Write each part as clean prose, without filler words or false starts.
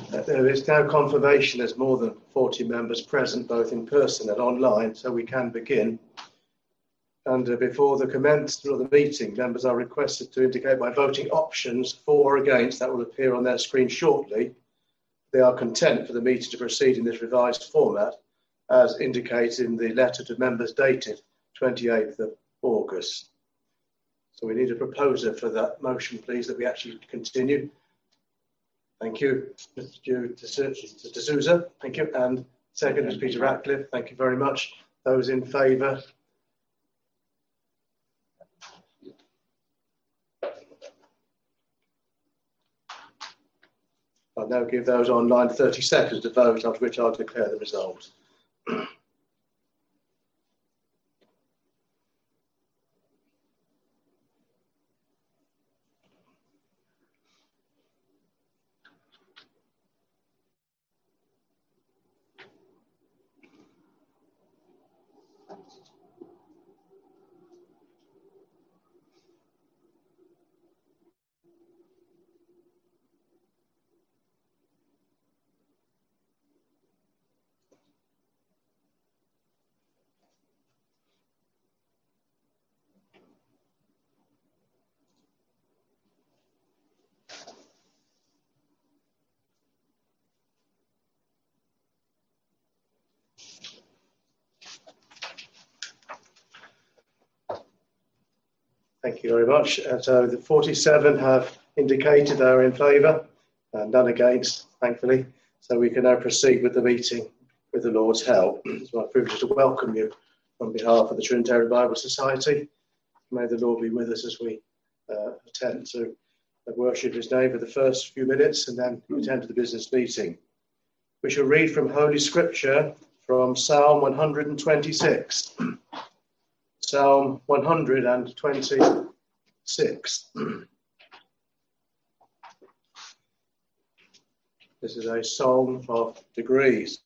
There is now confirmation there's more than 40 members present, both in person and online, so we can begin. And before the commencement of the meeting, members are requested to indicate by voting options for or against. That will appear on their screen shortly. They are content for the meeting to proceed in this revised format, as indicated in the letter to members dated 28th of August. So we need a proposer for that motion, please, that we actually continue. Thank you, Mr. D'Souza. Thank you. And second is Peter Ratcliffe. Thank you very much. Those in favour? I'll now give those online 30 seconds to vote, after which I'll declare the result. Thank you very much. So the 47 have indicated they are in favour and none against, thankfully. So we can now proceed with the meeting with the Lord's help. It's my privilege to welcome you on behalf of the Trinitarian Bible Society. May the Lord be with us as we attend to worship his name for the first few minutes and then attend to the business meeting. We shall read from Holy Scripture from Psalm 126. Psalm 126. This is a song of degrees.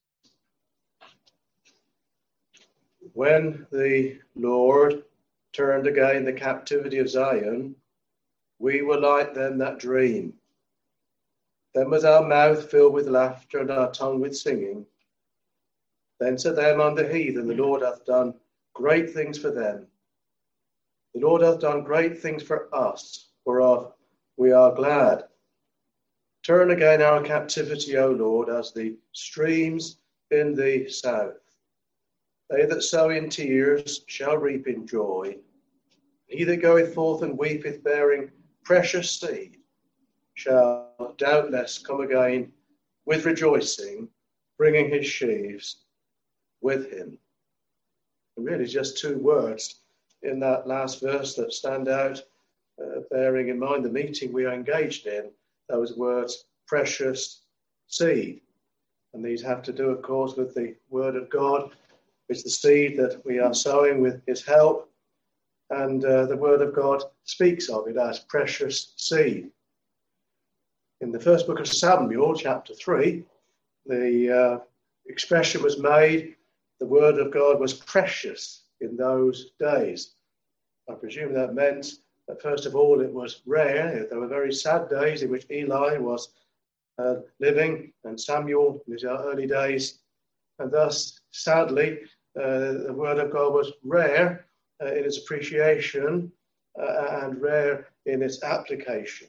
When the Lord turned again the captivity of Zion, we were like them that dream. Then was our mouth filled with laughter and our tongue with singing. Then to them on the heathen, the Lord hath done great things for them. The Lord hath done great things for us, whereof we are glad. Turn again our captivity, O Lord, as the streams in the south. They that sow in tears shall reap in joy. He that goeth forth and weepeth, bearing precious seed, shall doubtless come again with rejoicing, bringing his sheaves with him. And really just two words in that last verse that stand out, bearing in mind the meeting we are engaged in, those words, precious seed. And these have to do, of course, with the word of God. It's the seed that we are sowing with his help. And the word of God speaks of it as precious seed. In the first book of Samuel, chapter 3, the expression was made, the word of God was precious in those days. I presume that meant that, first of all, it was rare. There were very sad days in which Eli was living and Samuel in his early days. And thus, sadly, the word of God was rare in its appreciation and rare in its application.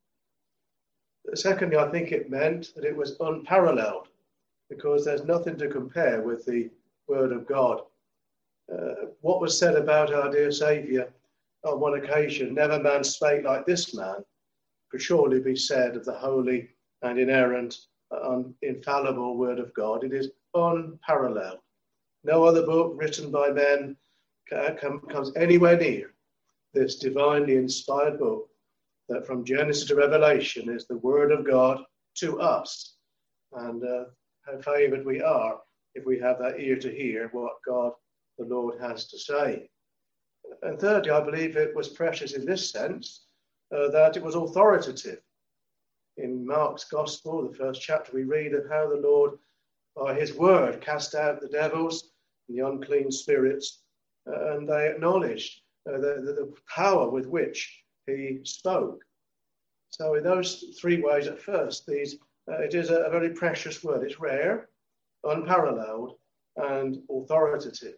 Secondly, I think it meant that it was unparalleled, because there's nothing to compare with the word of God. What was said about our dear Saviour on one occasion, never man spake like this man, could surely be said of the holy and inerrant, infallible word of God. It is unparalleled. No other book written by men comes anywhere near this divinely inspired book that from Genesis to Revelation is the word of God to us. And how favoured we are if we have that ear to hear what God the Lord has to say. And thirdly, I believe it was precious in this sense, that it was authoritative. In Mark's Gospel, the first chapter, we read of how the Lord, by his word, cast out the devils and the unclean spirits, and they acknowledged the power with which he spoke. So in those three ways, at first, these It is a very precious word. It's rare, unparalleled, and authoritative.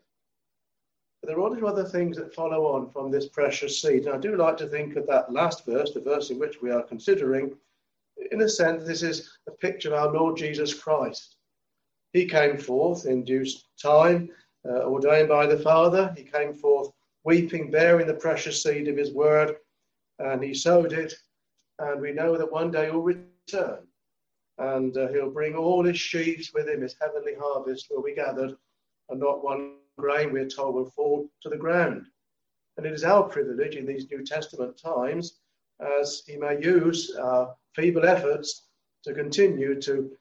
But there are all other things that follow on from this precious seed. And I do like to think of that last verse, the verse in which we are considering. In a sense, this is a picture of our Lord Jesus Christ. He came forth in due time, ordained by the Father. He came forth weeping, bearing the precious seed of his word, and he sowed it. And we know that one day he'll return, and he'll bring all his sheaves with him. His heavenly harvest will be gathered, and not one grain, we're told, will fall to the ground. And it is our privilege in these New Testament times, as he may use our feeble efforts to continue to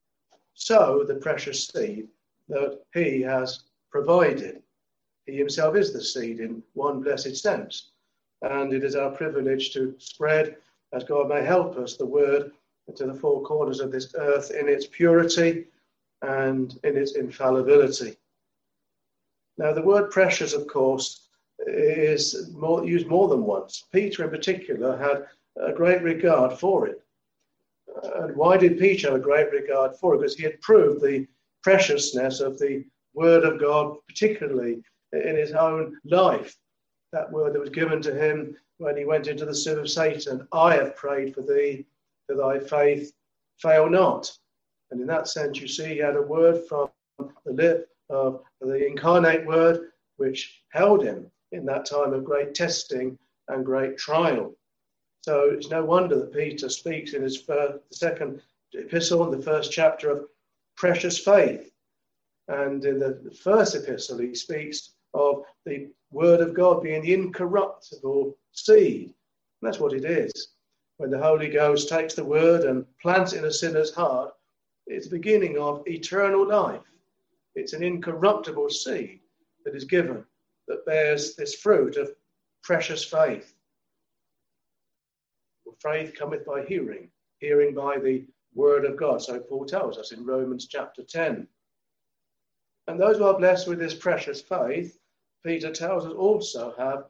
sow the precious seed that he has provided. He himself is the seed in one blessed sense. And it is our privilege to spread, as God may help us, the word to the four corners of this earth in its purity and in its infallibility. Now, the word precious, of course, is used more than once. Peter, in particular, had a great regard for it. And why did Peter have a great regard for it? Because he had proved the preciousness of the word of God, particularly in his own life. That word that was given to him when he went into the sin of Satan. I have prayed for thee, that thy faith fail not. And in that sense, you see, he had a word from the lip of the incarnate word, which held him in that time of great testing and great trial. So it's no wonder that Peter speaks in his second epistle, in the first chapter, of precious faith. And in the first epistle, he speaks of the word of God being the incorruptible seed. And that's what it is. When the Holy Ghost takes the word and plants it in a sinner's heart, it's the beginning of eternal life. It's an incorruptible seed that is given, that bears this fruit of precious faith. Faith cometh by hearing, hearing by the word of God. So Paul tells us in Romans chapter 10. And those who are blessed with this precious faith, Peter tells us, also have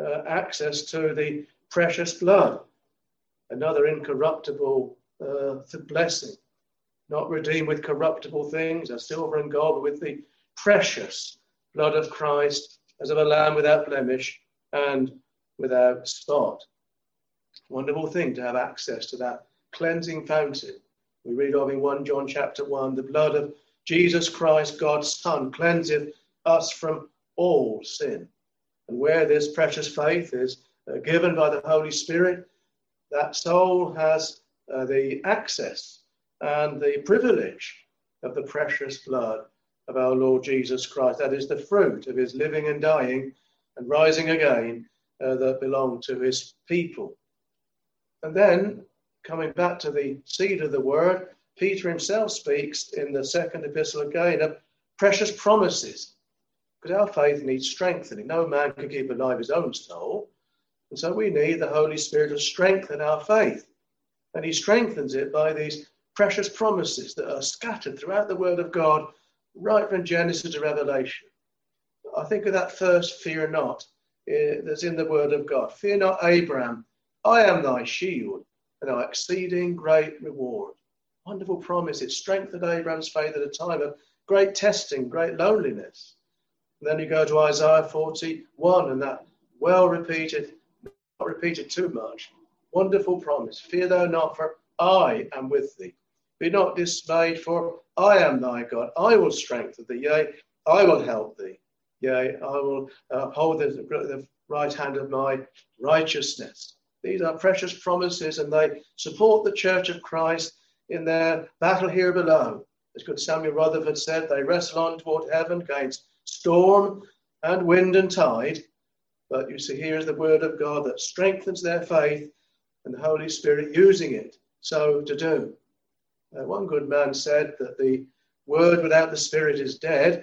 access to the precious blood, another incorruptible blessing, not redeemed with corruptible things, as silver and gold, but with the precious blood of Christ, as of a lamb without blemish and without spot. Wonderful thing to have access to that cleansing fountain. We read of in 1 John chapter 1, the blood of Jesus Christ, God's Son, cleanseth us from all sin. And where this precious faith is given by the Holy Spirit, that soul has the access and the privilege of the precious blood of our Lord Jesus Christ. That is the fruit of his living and dying and rising again that belong to his people. And then, coming back to the seed of the word, Peter himself speaks in the second epistle again of precious promises. Because our faith needs strengthening. No man can keep alive his own soul. And so we need the Holy Spirit to strengthen our faith. And he strengthens it by these precious promises that are scattered throughout the word of God, right from Genesis to Revelation. I think of that first fear not that's in the word of God. Fear not, Abraham. I am thy shield and thy exceeding great reward. Wonderful promise. It strengthened Abraham's faith at a time of great testing, great loneliness. And then you go to Isaiah 41 and that well repeated, not repeated too much, wonderful promise. Fear thou not, for I am with thee. Be not dismayed, for I am thy God. I will strengthen thee, yea, I will help thee. Yea, I will hold the right hand of my righteousness. These are precious promises, and they support the Church of Christ in their battle here below. As good Samuel Rutherford said, they wrestle on toward heaven against storm and wind and tide. But you see, here is the word of God that strengthens their faith, and the Holy Spirit using it so to do. One good man said that the word without the Spirit is dead,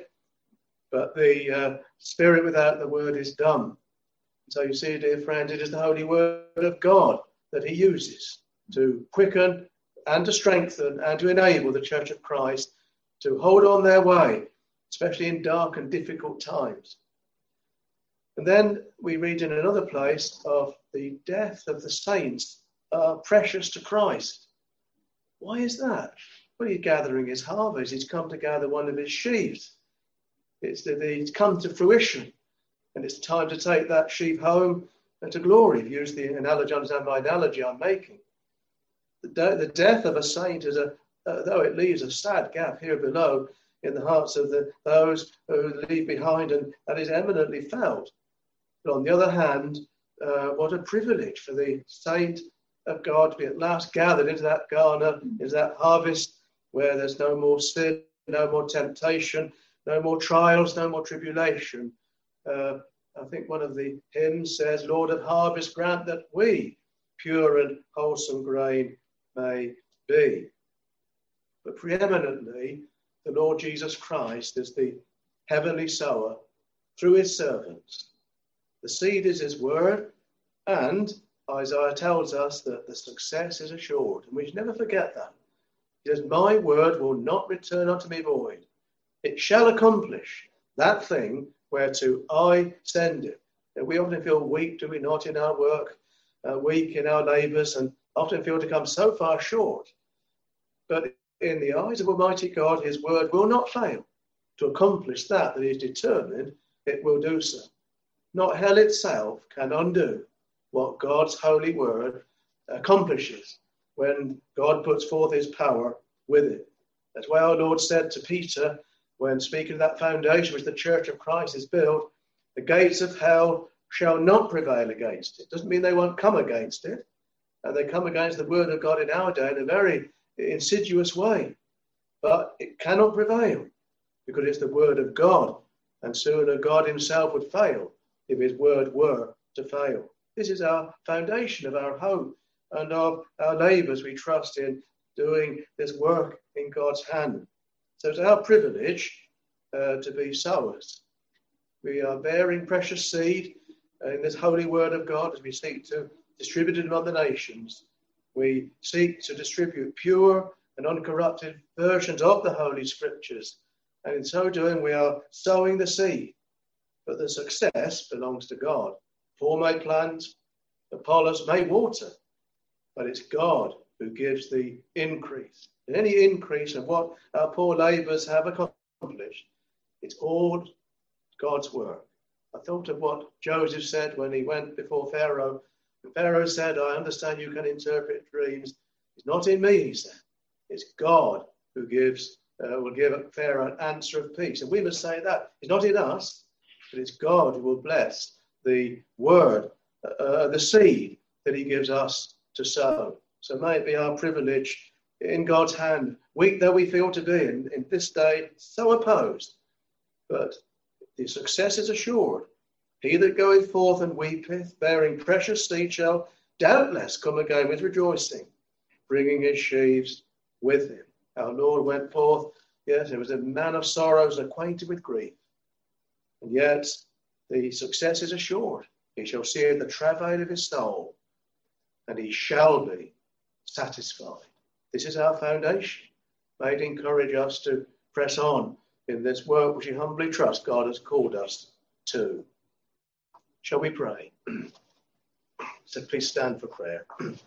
but the Spirit without the word is dumb. So you see, dear friends, it is the holy word of God that he uses to quicken and to strengthen and to enable the Church of Christ to hold on their way, especially in dark and difficult times. And then we read in another place of the death of the saints precious to Christ. Why is that? Well, he's gathering his harvest. He's come to gather one of his sheaves. It's come to fruition. And it's time to take that sheaf home and to glory. Use the analogy, understand my analogy I'm making. The death of a saint is though it leaves a sad gap here below in the hearts of those who leave behind, and that is eminently felt. But on the other hand, what a privilege for the saint of God to be at last gathered into that garner, into that harvest where there's no more sin, no more temptation, no more trials, no more tribulation. I think one of the hymns says, Lord of harvest, grant that we pure and wholesome grain may be. But preeminently, the Lord Jesus Christ is the heavenly sower through his servants. The seed is his word, and Isaiah tells us that the success is assured. And we should never forget that. He says, my word will not return unto me void. It shall accomplish that thing whereto I send it. And we often feel weak, do we not, in our work, weak in our labours, and often feel to come so far short. But in the eyes of Almighty God, his word will not fail to accomplish that he is determined it will do so. Not hell itself can undo what God's holy word accomplishes when God puts forth his power with it. That's why our Lord said to Peter, when speaking of that foundation which the Church of Christ is built, the gates of hell shall not prevail against it. Doesn't mean they won't come against it. And they come against the word of God in our day in a very insidious way. But it cannot prevail because it's the word of God. And sooner God himself would fail if his word were to fail. This is our foundation of our hope and of our labours we trust in doing this work in God's hand. So it's our privilege to be sowers. We are bearing precious seed in this holy word of God as we seek to distribute it among the nations. We seek to distribute pure and uncorrupted versions of the Holy Scriptures. And in so doing, we are sowing the seed. But the success belongs to God. Paul may plant, Apollos may water, but it's God who gives the increase. And any increase of what our poor labours have accomplished, it's all God's work. I thought of what Joseph said when he went before Pharaoh. And Pharaoh said, I understand you can interpret dreams. It's not in me, he said. It's God who will give Pharaoh an answer of peace. And we must say that. It's not in us, but it's God who will bless the word, the seed that he gives us to sow. So may it be our privilege in God's hand, weak though we feel to be in this day, so opposed. But the success is assured. He that goeth forth and weepeth, bearing precious seed, shall doubtless come again with rejoicing, bringing his sheaves with him. Our Lord went forth, yes, he was a man of sorrows, acquainted with grief. And yet the success is assured. He shall see the travail of his soul, and he shall be satisfied. This is our foundation. May it encourage us to press on in this work which we humbly trust God has called us to. Shall we pray? So please stand for prayer.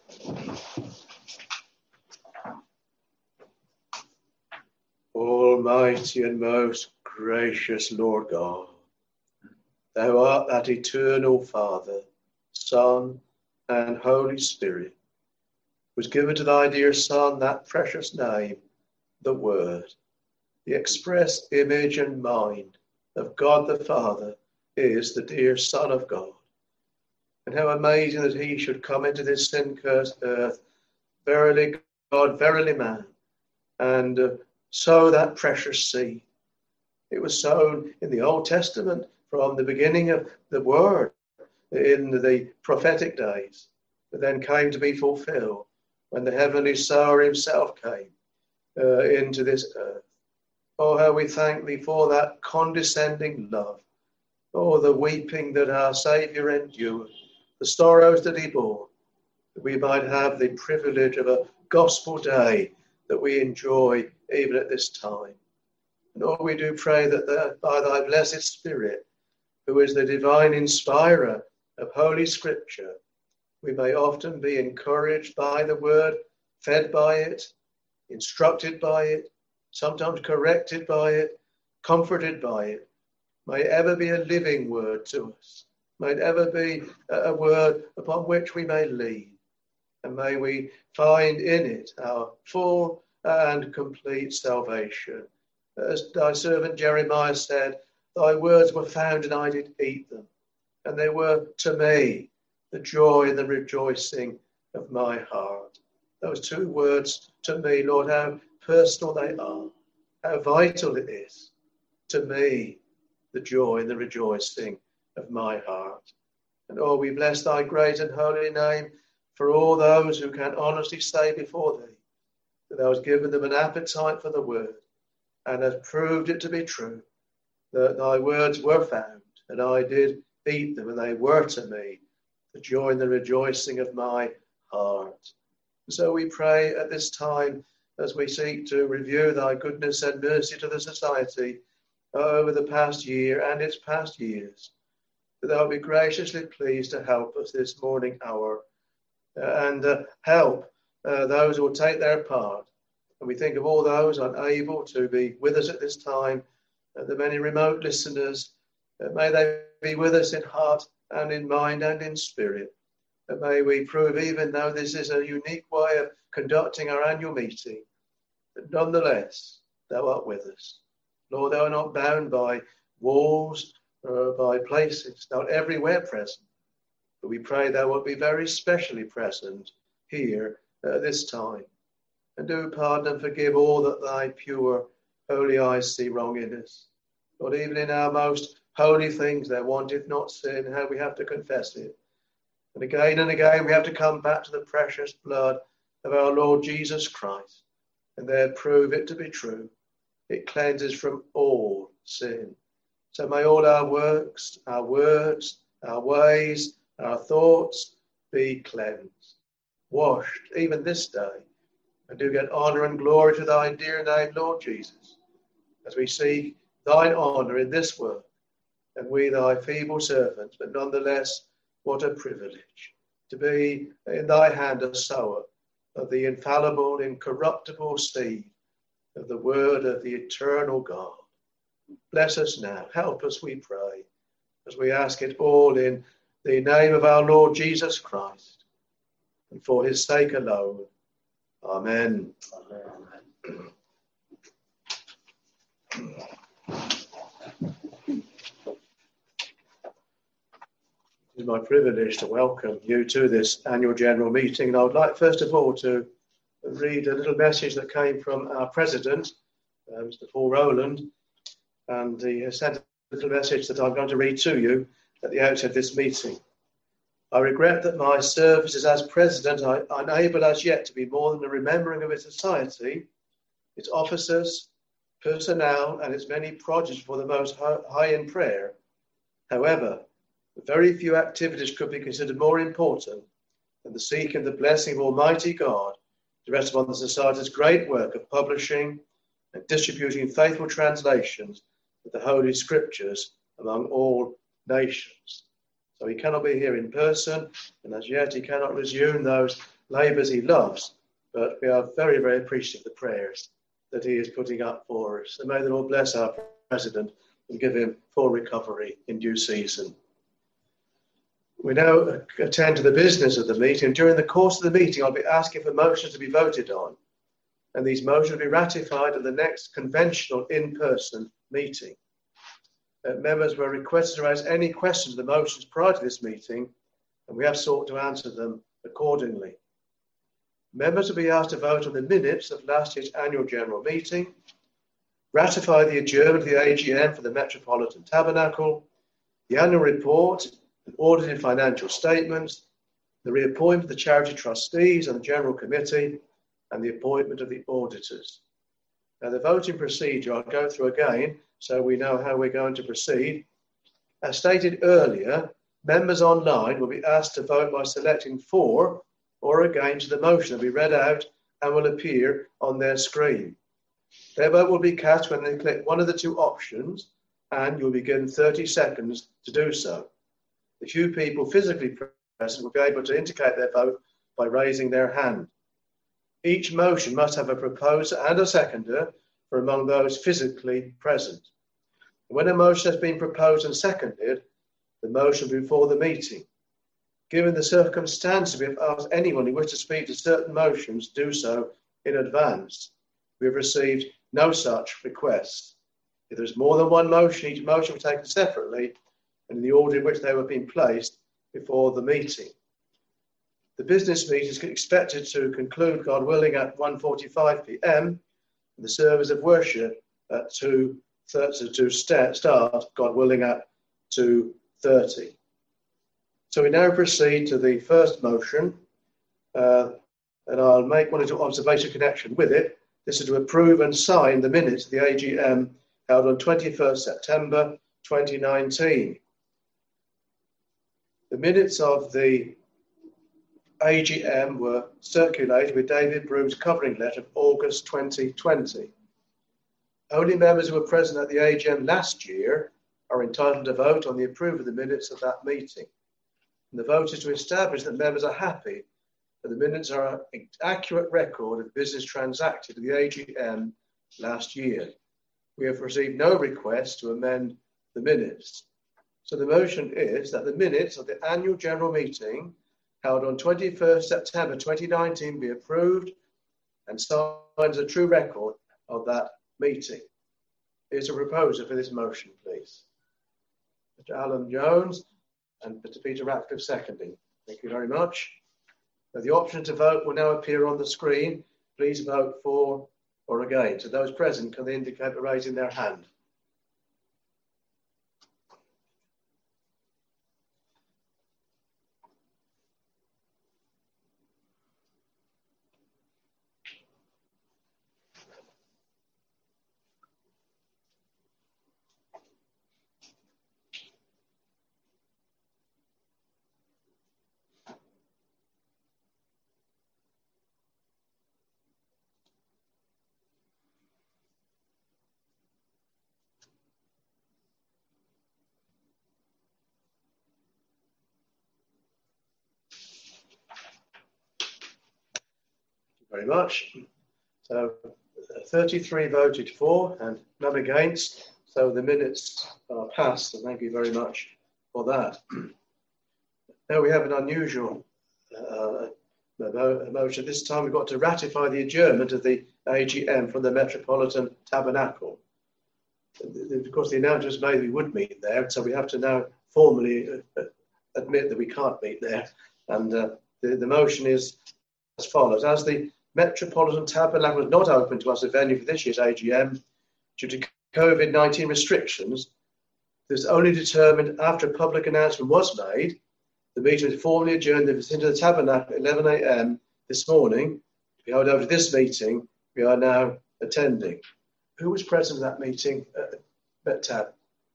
Almighty and most gracious Lord God, thou art that eternal Father, Son, and Holy Spirit, was given to thy dear Son that precious name, the Word, the express image and mind of God the Father, is the dear Son of God. And how amazing that he should come into this sin-cursed earth, verily God, verily man, and sow that precious seed. It was sown in the Old Testament from the beginning of the Word in the prophetic days, but then came to be fulfilled when the heavenly sower himself came into this earth. Oh, how we thank thee for that condescending love. Oh, the weeping that our Saviour endured, the sorrows that he bore, that we might have the privilege of a gospel day that we enjoy even at this time. And oh, we do pray that by thy blessed Spirit, who is the divine inspirer of Holy Scripture, we may often be encouraged by the word, fed by it, instructed by it, sometimes corrected by it, comforted by it. May it ever be a living word to us. May it ever be a word upon which we may lean. And may we find in it our full and complete salvation. As thy servant Jeremiah said, thy words were found and I did eat them. And they were to me the joy and the rejoicing of my heart. Those two words to me, Lord, how personal they are, how vital it is. To me, the joy and the rejoicing of my heart. And oh, we bless thy great and holy name for all those who can honestly say before thee that thou hast given them an appetite for the word and hast proved it to be true, that thy words were found and I did eat them and they were to me the joy and the rejoicing of my heart. And so we pray at this time as we seek to review thy goodness and mercy to the society over the past year and its past years, that thou be graciously pleased to help us this morning hour and help those who will take their part. And we think of all those unable to be with us at this time, the many remote listeners. May they be with us in heart and in mind and in spirit. And may we prove, even though this is a unique way of conducting our annual meeting, that nonetheless thou art with us. Lord, thou art not bound by walls or by places. Thou art everywhere present. But we pray thou wilt be very specially present here at this time. And do pardon and forgive all that thy pure, holy eyes see wrong in us. Lord, even in our most holy things there wanteth not sin, how we have to confess it. And again we have to come back to the precious blood of our Lord Jesus Christ and there prove it to be true. It cleanses from all sin. So may all our works, our words, our ways, our thoughts be cleansed, washed even this day, and do get honour and glory to thy dear name, Lord Jesus, as we seek thine honour in this work, and we thy feeble servants, but nonetheless, what a privilege to be in thy hand a sower of the infallible, incorruptible seed of the word of the eternal God. Bless us now. Help us, we pray, as we ask it all in the name of our Lord Jesus Christ, and for his sake alone. Amen. Amen. It is my privilege to welcome you to this annual general meeting. And I would like first of all to read a little message that came from our president, Mr. Paul Rowland, and he has sent a little message that I'm going to read to you at the outset of this meeting. I regret that my services as president are unable as yet to be more than a remembering of its society, its officers, personnel, and its many projects for the most high in prayer. However, very few activities could be considered more important than the seeking the blessing of Almighty God to rest upon the Society's great work of publishing and distributing faithful translations of the Holy Scriptures among all nations. So he cannot be here in person, and as yet he cannot resume those labours he loves, but we are very, very appreciative of the prayers that he is putting up for us. And may the Lord bless our President and give him full recovery in due season. We now attend to the business of the meeting. During the course of the meeting, I'll be asking for motions to be voted on, and these motions will be ratified at the next conventional in-person meeting. Members were requested to raise any questions of the motions prior to this meeting, and we have sought to answer them accordingly. Members will be asked to vote on the minutes of last year's annual general meeting, ratify the adjournment of the AGM for the Metropolitan Tabernacle, the annual report and audited financial statements, the reappointment of the charity trustees and the general committee, and the appointment of the auditors. Now, the voting procedure I'll go through again so we know how we're going to proceed. As stated earlier, members online will be asked to vote by selecting for or against the motion that will be read out and will appear on their screen. Their vote will be cast when they click one of the two options, and you'll be given 30 seconds to do so. The few people physically present will be able to indicate their vote by raising their hand. Each motion must have a proposer and a seconder for among those physically present. When a motion has been proposed and seconded, the motion before the meeting. Given the circumstances, we have asked anyone who wishes to speak to certain motions do so in advance. We have received no such requests. If there is more than one motion, each motion will be taken separately and in the order in which they were being placed before the meeting. The business meeting is expected to conclude, God willing, at 1:45 p.m. and the service of worship at 2:30 to start, God willing, at 2:30. So we now proceed to the first motion, and I'll make one or two observation connection with it. This is to approve and sign the minutes of the AGM held on 21st September 2019. The minutes of the AGM were circulated with David Broom's covering letter of August 2020. Only members who were present at the AGM last year are entitled to vote on the approval of the minutes of that meeting. And the vote is to establish that members are happy that the minutes are an accurate record of business transacted at the AGM last year. We have received no request to amend the minutes. So the motion is that the minutes of the annual general meeting held on 21st September 2019 be approved and signed as a true record of that meeting. Here's a proposer for this motion, please. Mr. Alan Jones and Mr. Peter Ratcliffe seconding. Thank you very much. Now, the option to vote will now appear on the screen. Please vote for or against. So those present, can they indicate by raising their hand? Very much. So 33 voted for and none against. So the minutes are passed. So thank you very much for that. Now we have an unusual motion. This time we've got to ratify the adjournment of the AGM from the Metropolitan Tabernacle. Of course, the announcement was made we would meet there, so we have to now formally admit that we can't meet there. And the motion is as follows. As the Metropolitan Tabernacle was not open to us as a venue for this year's AGM due to COVID-19 restrictions, this only determined after a public announcement was made. The meeting was formally adjourned in the vicinity of the Tabernacle at 11 a.m. this morning. To be held over to this meeting, we are now attending. Who was present at that meeting at TAB?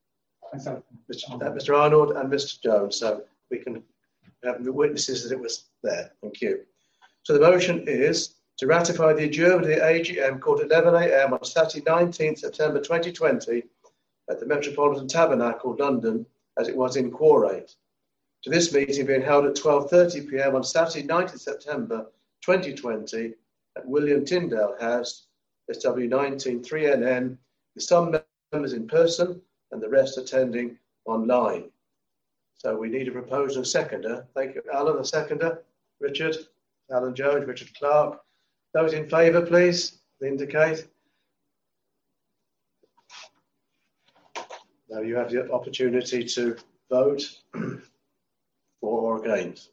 Mr. Arnold and Mr. Jones. So we can have the witnesses that it was there. Thank you. So the motion is to ratify the adjournment of the AGM called at 11 a.m. on Saturday 19th September 2020 at the Metropolitan Tabernacle, London, as it was in Quarate. To this meeting being held at 12:30 p.m. on Saturday 19th September 2020 at William Tyndale House, SW19 3NN, with some members in person and the rest attending online. So we need a proposer and seconder. Thank you, Alan, a seconder. Richard, Alan Jones, Richard Clark. Those in favour, please indicate. Now you have the opportunity to vote for or against.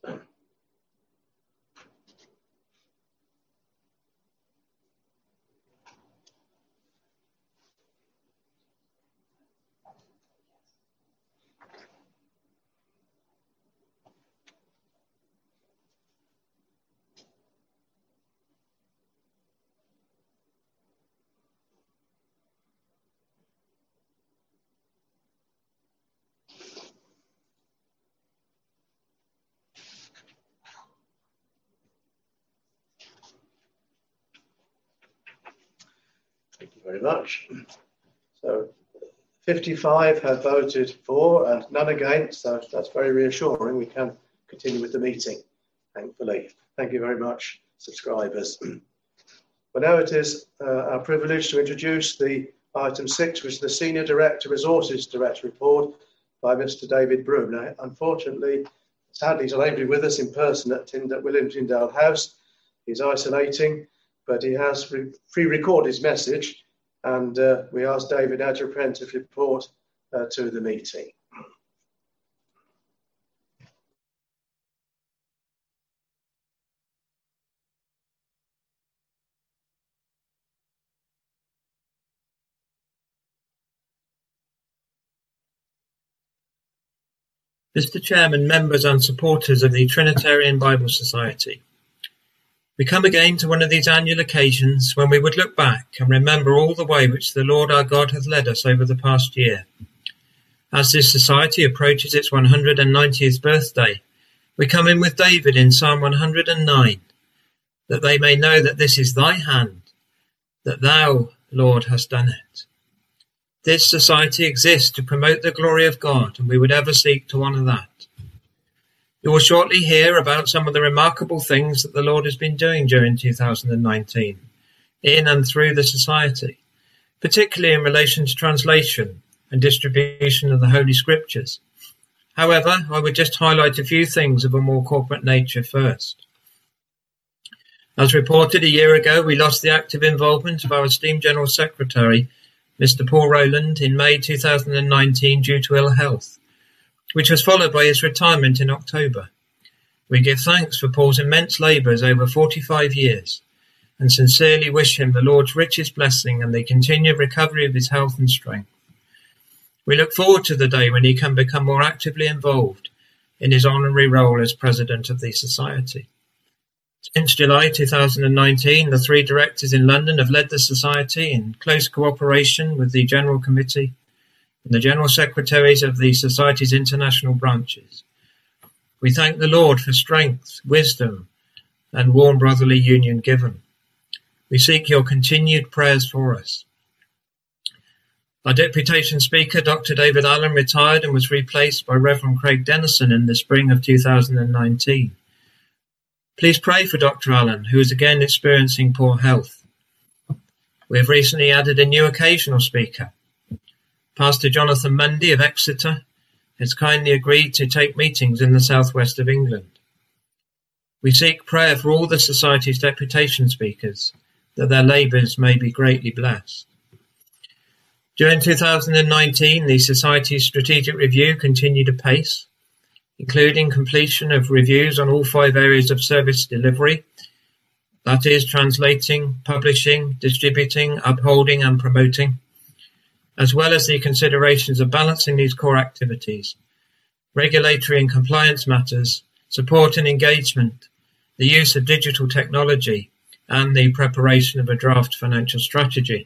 Thank you very much. So 55 have voted for and none against, so that's very reassuring. We can continue with the meeting, thankfully. Thank you very much, subscribers. Well, now it is our privilege to introduce the item 6, which is the Senior Director Resources Director report by Mr. David Broom. Now, unfortunately, sadly, he's unable to be with us in person at William Tyndale House. He's isolating, but he has pre-recorded his message, and we asked David now to present his report to the meeting. Mr. Chairman, members and supporters of the Trinitarian Bible Society, we come again to one of these annual occasions when we would look back and remember all the way which the Lord our God hath led us over the past year. As this society approaches its 190th birthday, we come in with David in Psalm 109, that they may know that this is thy hand, that thou, Lord, hast done it. This society exists to promote the glory of God, and we would ever seek to honour that. You will shortly hear about some of the remarkable things that the Lord has been doing during 2019, in and through the society, particularly in relation to translation and distribution of the Holy Scriptures. However, I would just highlight a few things of a more corporate nature first. As reported a year ago, we lost the active involvement of our esteemed General Secretary, Mr. Paul Rowland, in May 2019 due to ill health, which was followed by his retirement in October. We give thanks for Paul's immense labours over 45 years and sincerely wish him the Lord's richest blessing and the continued recovery of his health and strength. We look forward to the day when he can become more actively involved in his honorary role as President of the Society. Since July 2019, the 3 directors in London have led the Society in close cooperation with the General Committee and the General Secretaries of the Society's international branches. We thank the Lord for strength, wisdom, and warm brotherly union given. We seek your continued prayers for us. Our Deputation Speaker, Dr. David Allen, retired and was replaced by Reverend Craig Dennison in the spring of 2019. Please pray for Dr. Allen, who is again experiencing poor health. We have recently added a new occasional speaker. Pastor Jonathan Mundy of Exeter has kindly agreed to take meetings in the southwest of England. We seek prayer for all the Society's deputation speakers, that their labours may be greatly blessed. During 2019, the Society's strategic review continued apace, including completion of reviews on all 5 areas of service delivery, that is, translating, publishing, distributing, upholding and promoting, as well as the considerations of balancing these core activities, regulatory and compliance matters, support and engagement, the use of digital technology, and the preparation of a draft financial strategy.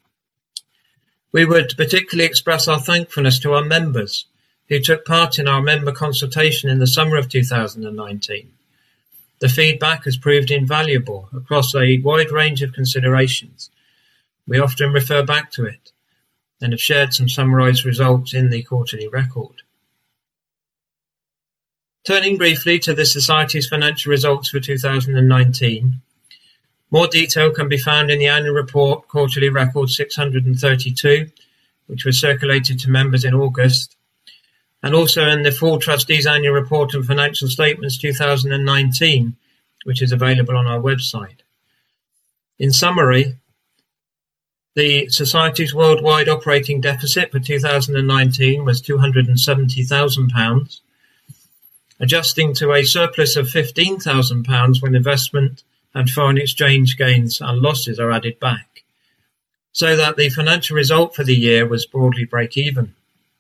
We would particularly express our thankfulness to our members who took part in our member consultation in the summer of 2019. The feedback has proved invaluable across a wide range of considerations. We often refer back to it and have shared some summarised results in the quarterly record. Turning briefly to the Society's financial results for 2019, more detail can be found in the annual report, quarterly record 632, which was circulated to members in August, and also in the full Trustees Annual Report and Financial Statements 2019, which is available on our website. In summary, the Society's worldwide operating deficit for 2019 was £270,000, adjusting to a surplus of £15,000 when investment and foreign exchange gains and losses are added back, so that the financial result for the year was broadly break-even.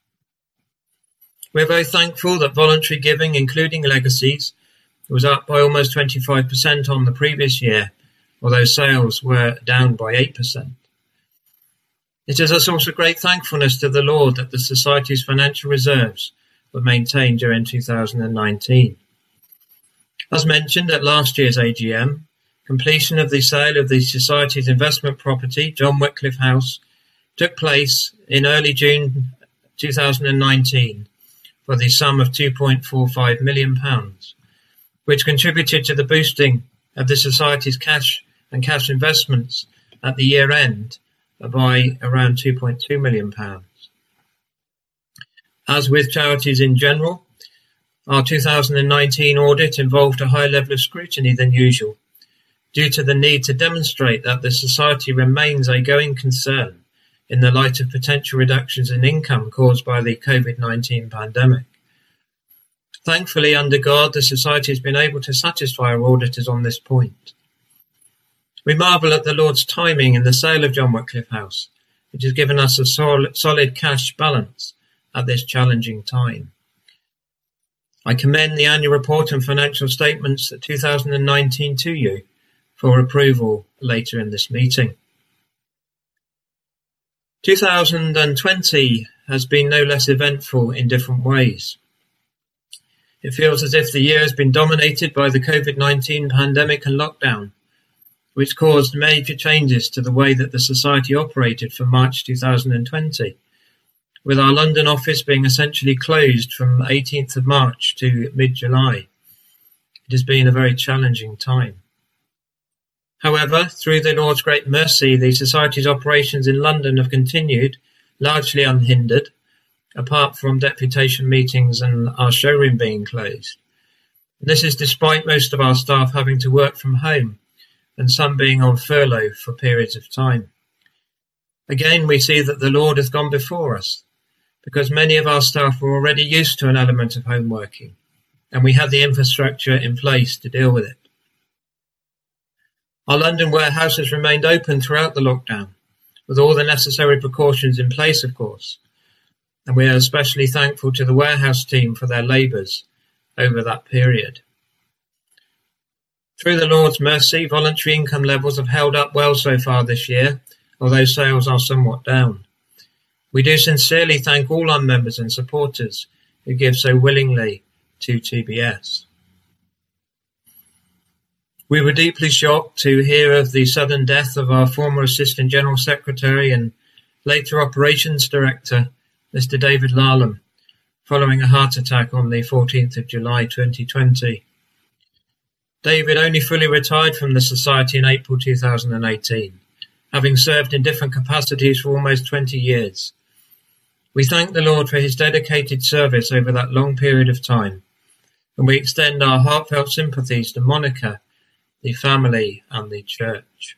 We're very thankful that voluntary giving, including legacies, was up by almost 25% on the previous year, although sales were down by 8%. It is a source of great thankfulness to the Lord that the Society's financial reserves were maintained during 2019. As mentioned at last year's AGM, completion of the sale of the Society's investment property, John Wycliffe House, took place in early June 2019 for the sum of £2.45 million, which contributed to the boosting of the Society's cash and cash investments at the year end by around £2.2 million. As with charities in general, our 2019 audit involved a higher level of scrutiny than usual, due to the need to demonstrate that the Society remains a going concern in the light of potential reductions in income caused by the COVID-19 pandemic. Thankfully, under God, the Society has been able to satisfy our auditors on this point. We marvel at the Lord's timing in the sale of John Wycliffe House, which has given us a solid cash balance at this challenging time. I commend the annual report and financial statements for 2019 to you for approval later in this meeting. 2020 has been no less eventful in different ways. It feels as if the year has been dominated by the COVID-19 pandemic and lockdown, which caused major changes to the way that the Society operated from March 2020, with our London office being essentially closed from 18th of March to mid-July. It has been a very challenging time. However, through the Lord's great mercy, the Society's operations in London have continued, largely unhindered, apart from deputation meetings and our showroom being closed. This is despite most of our staff having to work from home and some being on furlough for periods of time. Again, we see that the Lord has gone before us, because many of our staff were already used to an element of home working, and we had the infrastructure in place to deal with it. Our London warehouse has remained open throughout the lockdown, with all the necessary precautions in place, of course, and we are especially thankful to the warehouse team for their labours over that period. Through the Lord's mercy, voluntary income levels have held up well so far this year, although sales are somewhat down. We do sincerely thank all our members and supporters who give so willingly to TBS. We were deeply shocked to hear of the sudden death of our former Assistant General Secretary and later Operations Director, Mr. David Larlam, following a heart attack on the 14th of July 2020. David only fully retired from the Society in April 2018, having served in different capacities for almost 20 years. We thank the Lord for his dedicated service over that long period of time, and we extend our heartfelt sympathies to Monica, the family, and the church.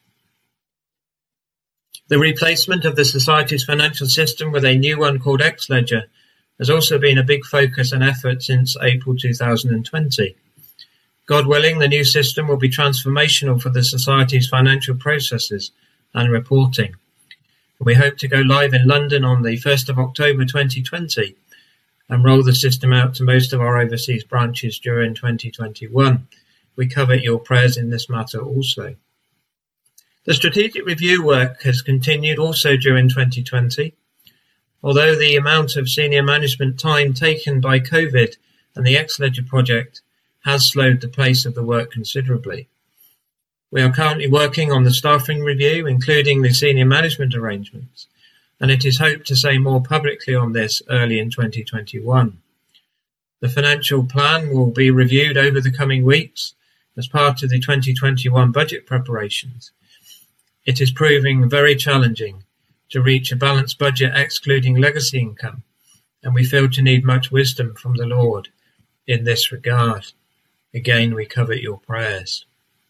The replacement of the Society's financial system with a new one called Xledger has also been a big focus and effort since April 2020. God willing, the new system will be transformational for the Society's financial processes and reporting. We hope to go live in London on the 1st of October 2020 and roll the system out to most of our overseas branches during 2021. We covet your prayers in this matter also. The strategic review work has continued also during 2020. Although the amount of senior management time taken by COVID and the Xledger project has slowed the pace of the work considerably. We are currently working on the staffing review, including the senior management arrangements, and it is hoped to say more publicly on this early in 2021. The financial plan will be reviewed over the coming weeks as part of the 2021 budget preparations. It is proving very challenging to reach a balanced budget excluding legacy income, and we feel to need much wisdom from the Lord in this regard. Again, we covet your prayers.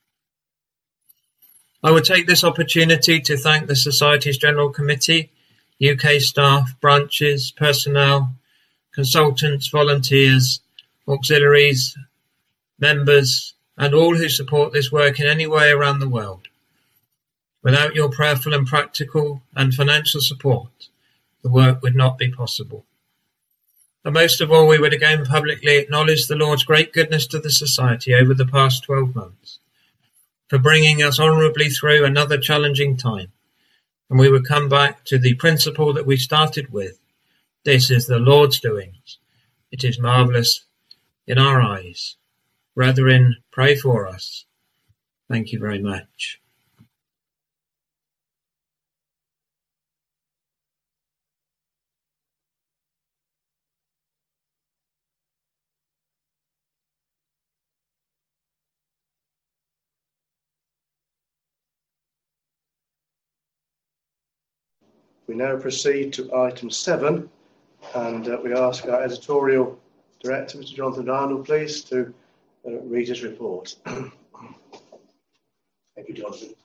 I would take this opportunity to thank the Society's General Committee, UK staff, branches, personnel, consultants, volunteers, auxiliaries, members, and all who support this work in any way around the world. Without your prayerful and practical and financial support, the work would not be possible. And most of all, we would again publicly acknowledge the Lord's great goodness to the Society over the past 12 months, for bringing us honourably through another challenging time. And we would come back to the principle that we started with. This is the Lord's doings. It is marvellous in our eyes. Brethren, pray for us. Thank you very much. We now proceed to item 7, and we ask our editorial director, Mr. Jonathan Arnold, please, to read his report. Thank you, Jonathan.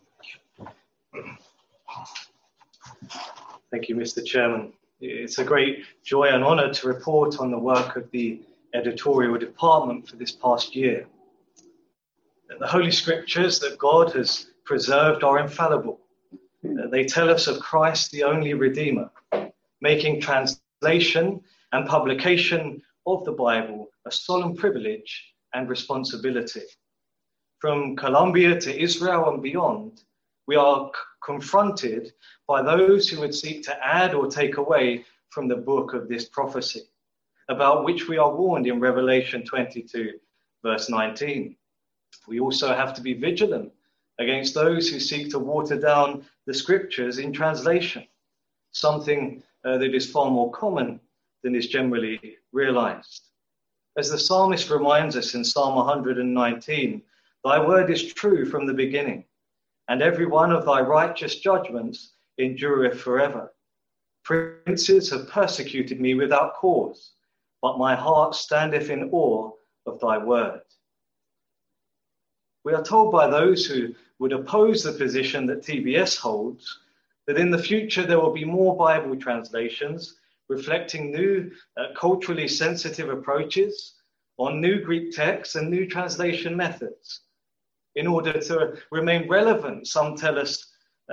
Thank you, Mr. Chairman. It's a great joy and honour to report on the work of the editorial department for this past year. The Holy Scriptures that God has preserved are infallible. They tell us of Christ, the only Redeemer, making translation and publication of the Bible a solemn privilege and responsibility. From Colombia to Israel and beyond, we are confronted by those who would seek to add or take away from the book of this prophecy, about which we are warned in Revelation 22, verse 19. We also have to be vigilant against those who seek to water down the scriptures in translation, something that is far more common than is generally realized. As the psalmist reminds us in Psalm 119, "Thy word is true from the beginning, and every one of thy righteous judgments endureth forever. Princes have persecuted me without cause, but my heart standeth in awe of thy word." We are told by those who would oppose the position that TBS holds that in the future there will be more Bible translations reflecting new culturally sensitive approaches on new Greek texts and new translation methods. In order to remain relevant, some tell us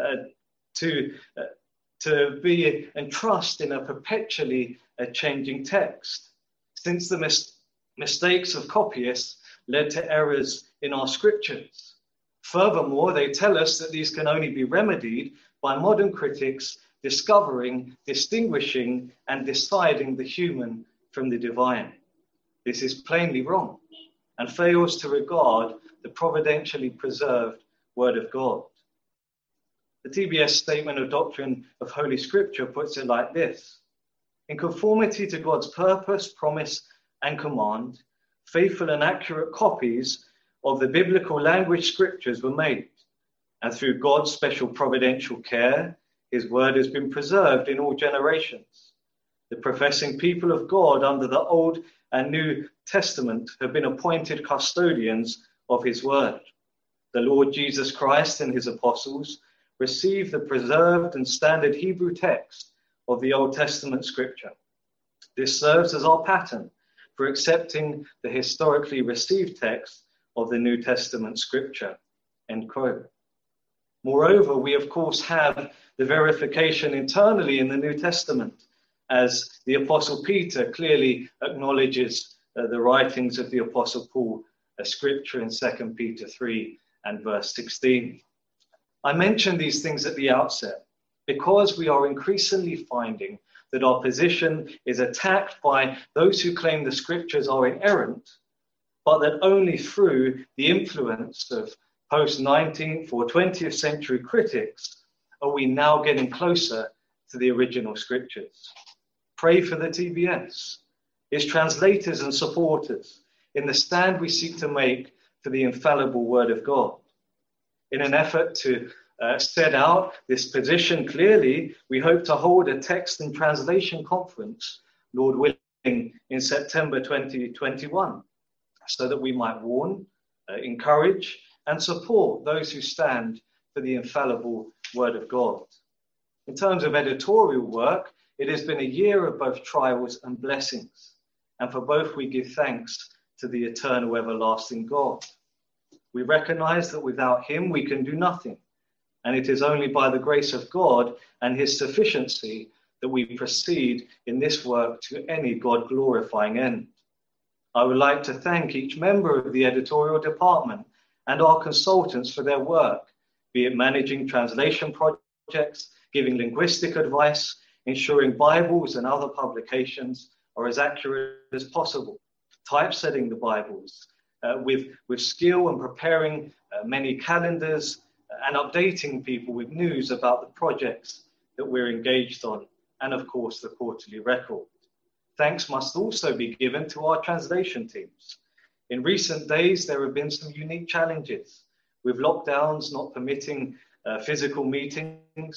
to be and trust in a perpetually changing text, since the mistakes of copyists led to errors in our scriptures. Furthermore, they tell us that these can only be remedied by modern critics discovering, distinguishing, and deciding the human from the divine. This is plainly wrong and fails to regard the providentially preserved Word of God. The TBS Statement of Doctrine of Holy Scripture puts it like this: in conformity to God's purpose, promise, and command, faithful and accurate copies of the biblical language scriptures were made, and through God's special providential care, his word has been preserved in all generations. The professing people of God under the Old and New Testament have been appointed custodians of his word. The Lord Jesus Christ and his apostles received the preserved and standard Hebrew text of the Old Testament scripture. This serves as our pattern for accepting the historically received text of the New Testament scripture, end quote. Moreover, we of course have the verification internally in the New Testament, as the Apostle Peter clearly acknowledges the writings of the Apostle Paul as scripture in 2 Peter 3 and verse 16. I mention these things at the outset because we are increasingly finding that our position is attacked by those who claim the scriptures are inerrant, but that only through the influence of post-19th or 20th century critics are we now getting closer to the original scriptures. Pray for the TBS, its translators and supporters, in the stand we seek to make for the infallible Word of God. In an effort to set out this position clearly, we hope to hold a text and translation conference, Lord willing, in September 2021, so that we might warn, encourage, and support those who stand for the infallible Word of God. In terms of editorial work, it has been a year of both trials and blessings, and for both we give thanks to the eternal, everlasting God. We recognize that without him we can do nothing, and it is only by the grace of God and his sufficiency that we proceed in this work to any God-glorifying end. I would like to thank each member of the editorial department and our consultants for their work, be it managing translation projects, giving linguistic advice, ensuring Bibles and other publications are as accurate as possible, typesetting the Bibles with skill and preparing many calendars and updating people with news about the projects that we're engaged on, and of course the quarterly record. Thanks must also be given to our translation teams. In recent days, there have been some unique challenges, with lockdowns not permitting physical meetings,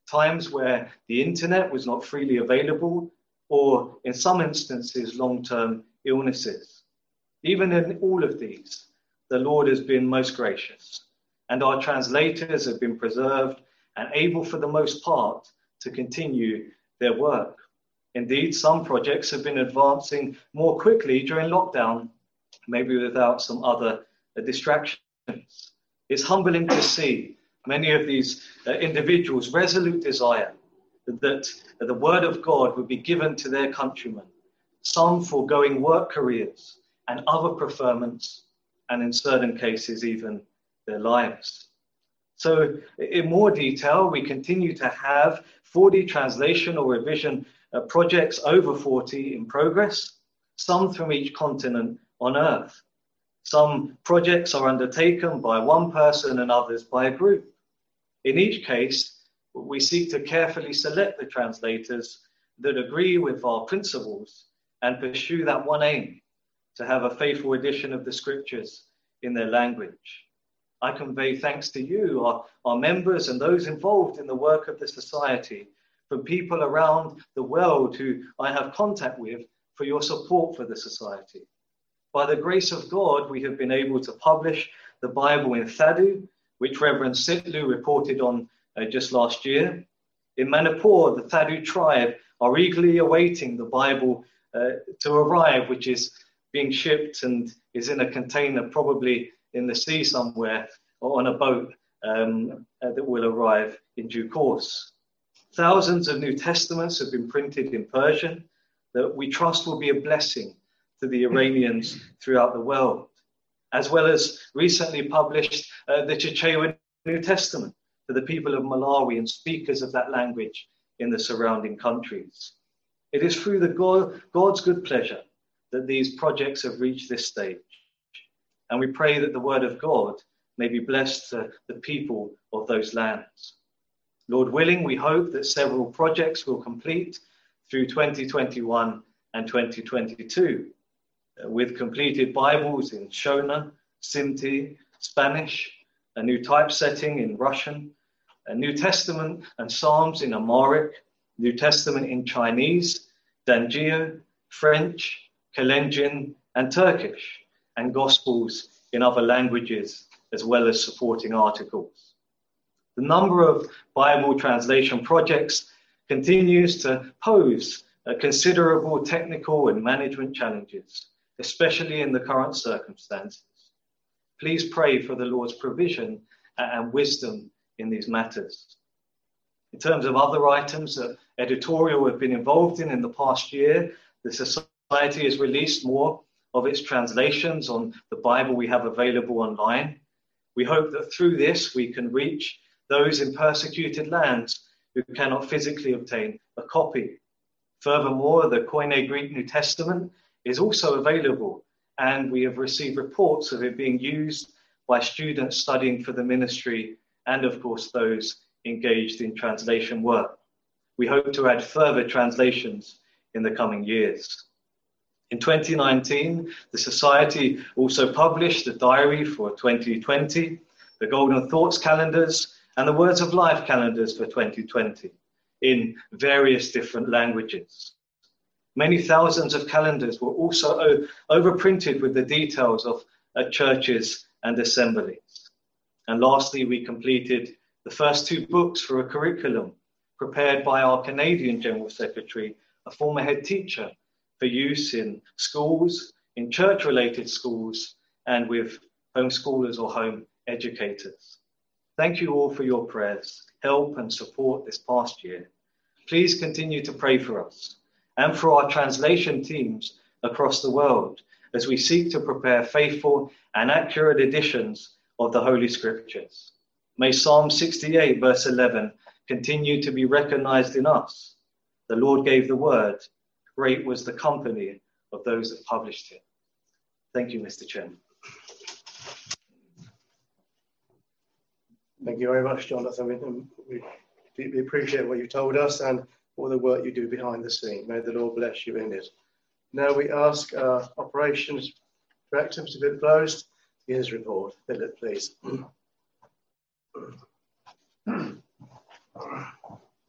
times where the internet was not freely available, or in some instances, long-term illnesses. Even in all of these, the Lord has been most gracious, and our translators have been preserved and able for the most part to continue their work. Indeed, some projects have been advancing more quickly during lockdown, maybe without some other distractions. It's humbling to see many of these individuals' resolute desire that the word of God would be given to their countrymen, some foregoing work careers and other preferments, and in certain cases even their lives. So in more detail, we continue to have 40 translation or revision projects, over 40 in progress, some from each continent on earth. Some projects are undertaken by one person and others by a group. In each case, we seek to carefully select the translators that agree with our principles and pursue that one aim, to have a faithful edition of the scriptures in their language. I convey thanks to you, our members, and those involved in the work of the Society, from people around the world who I have contact with, for your support for the Society. By the grace of God, we have been able to publish the Bible in Thadu, which Reverend Sitlu reported on just last year. In Manipur, the Thadu tribe are eagerly awaiting the Bible to arrive, which is being shipped and is in a container, probably in the sea somewhere, or on a boat that will arrive in due course. Thousands of New Testaments have been printed in Persian that we trust will be a blessing to the Iranians throughout the world, as well as recently published the Chichewa New Testament for the people of Malawi and speakers of that language in the surrounding countries. It is through God's good pleasure that these projects have reached this stage, and we pray that the word of God may be blessed to the people of those lands. Lord willing, we hope that several projects will complete through 2021 and 2022, with completed Bibles in Shona, Sinti, Spanish, a new typesetting in Russian, a New Testament and Psalms in Amharic, New Testament in Chinese, Danjio, French, Kalenjin, and Turkish, and Gospels in other languages, as well as supporting articles. The number of Bible translation projects continues to pose considerable technical and management challenges, especially in the current circumstances. Please pray for the Lord's provision and wisdom in these matters. In terms of other items that editorial have been involved in the past year, the Society has released more of its translations on the Bible we have available online. We hope that through this we can reach those in persecuted lands who cannot physically obtain a copy. Furthermore, the Koine Greek New Testament is also available, and we have received reports of it being used by students studying for the ministry and, of course, those engaged in translation work. We hope to add further translations in the coming years. In 2019, the Society also published the diary for 2020, the Golden Thoughts calendars, and the Words of Life calendars for 2020 in various different languages. Many thousands of calendars were also overprinted with the details of churches and assemblies. And lastly, we completed the first 2 books for a curriculum prepared by our Canadian General Secretary, a former head teacher, for use in schools, in church-related schools, and with homeschoolers or home educators. Thank you all for your prayers, help, and support this past year. Please continue to pray for us and for our translation teams across the world as we seek to prepare faithful and accurate editions of the Holy Scriptures. May Psalm 68, verse 11, continue to be recognized in us. The Lord gave the word. Great was the company of those that published it. Thank you, Mr. Chairman. Thank you very much, Jonathan. We deeply appreciate what you told us and all the work you do behind the scene. May the Lord bless you in it. Now we ask our Operations Director, Mr. Philip Closed, to give his report. Philip, please.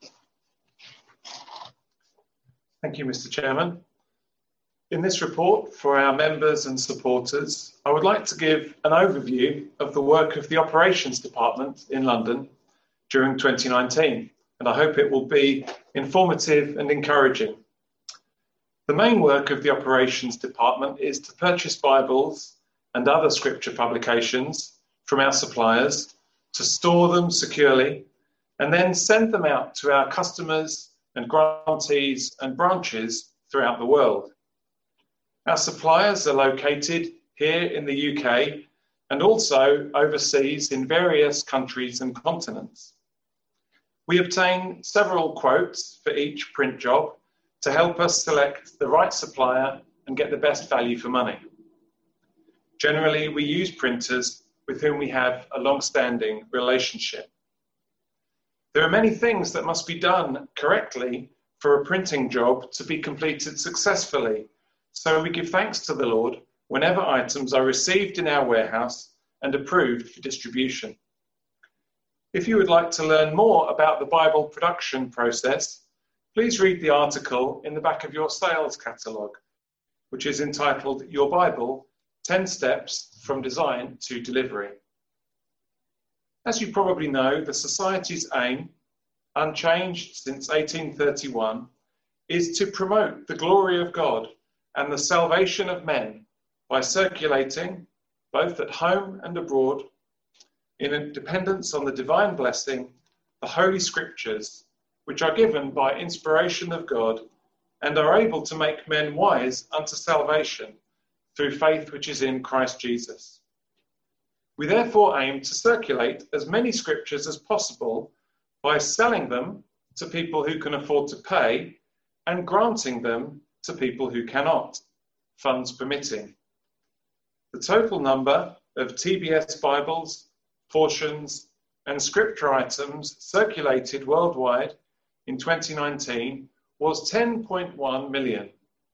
Thank you, Mr. Chairman. In this report for our members and supporters, I would like to give an overview of the work of the Operations Department in London during 2019, and I hope it will be informative and encouraging. The main work of the Operations Department is to purchase Bibles and other scripture publications from our suppliers, to store them securely, and then send them out to our customers and grantees and branches throughout the world. Our suppliers are located here in the UK and also overseas in various countries and continents. We obtain several quotes for each print job to help us select the right supplier and get the best value for money. Generally, we use printers with whom we have a long-standing relationship. There are many things that must be done correctly for a printing job to be completed successfully, so we give thanks to the Lord whenever items are received in our warehouse and approved for distribution. If you would like to learn more about the Bible production process, please read the article in the back of your sales catalogue, which is entitled Your Bible, 10 Steps from Design to Delivery. As you probably know, the Society's aim, unchanged since 1831, is to promote the glory of God and the salvation of men by circulating, both at home and abroad, in dependence on the divine blessing, the Holy Scriptures, which are given by inspiration of God and are able to make men wise unto salvation through faith which is in Christ Jesus. We therefore aim to circulate as many scriptures as possible by selling them to people who can afford to pay and granting them to people who cannot, funds permitting. The total number of TBS Bibles, portions, and scripture items circulated worldwide in 2019 was 10.1 million.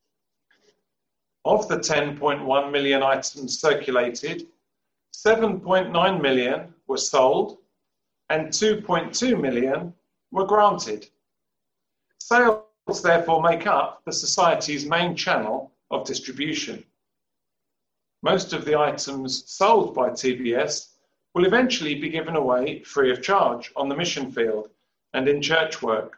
Of the 10.1 million items circulated, 7.9 million were sold and 2.2 million were granted. Sales therefore make up the Society's main channel of distribution. Most of the items sold by TBS will eventually be given away free of charge on the mission field and in church work.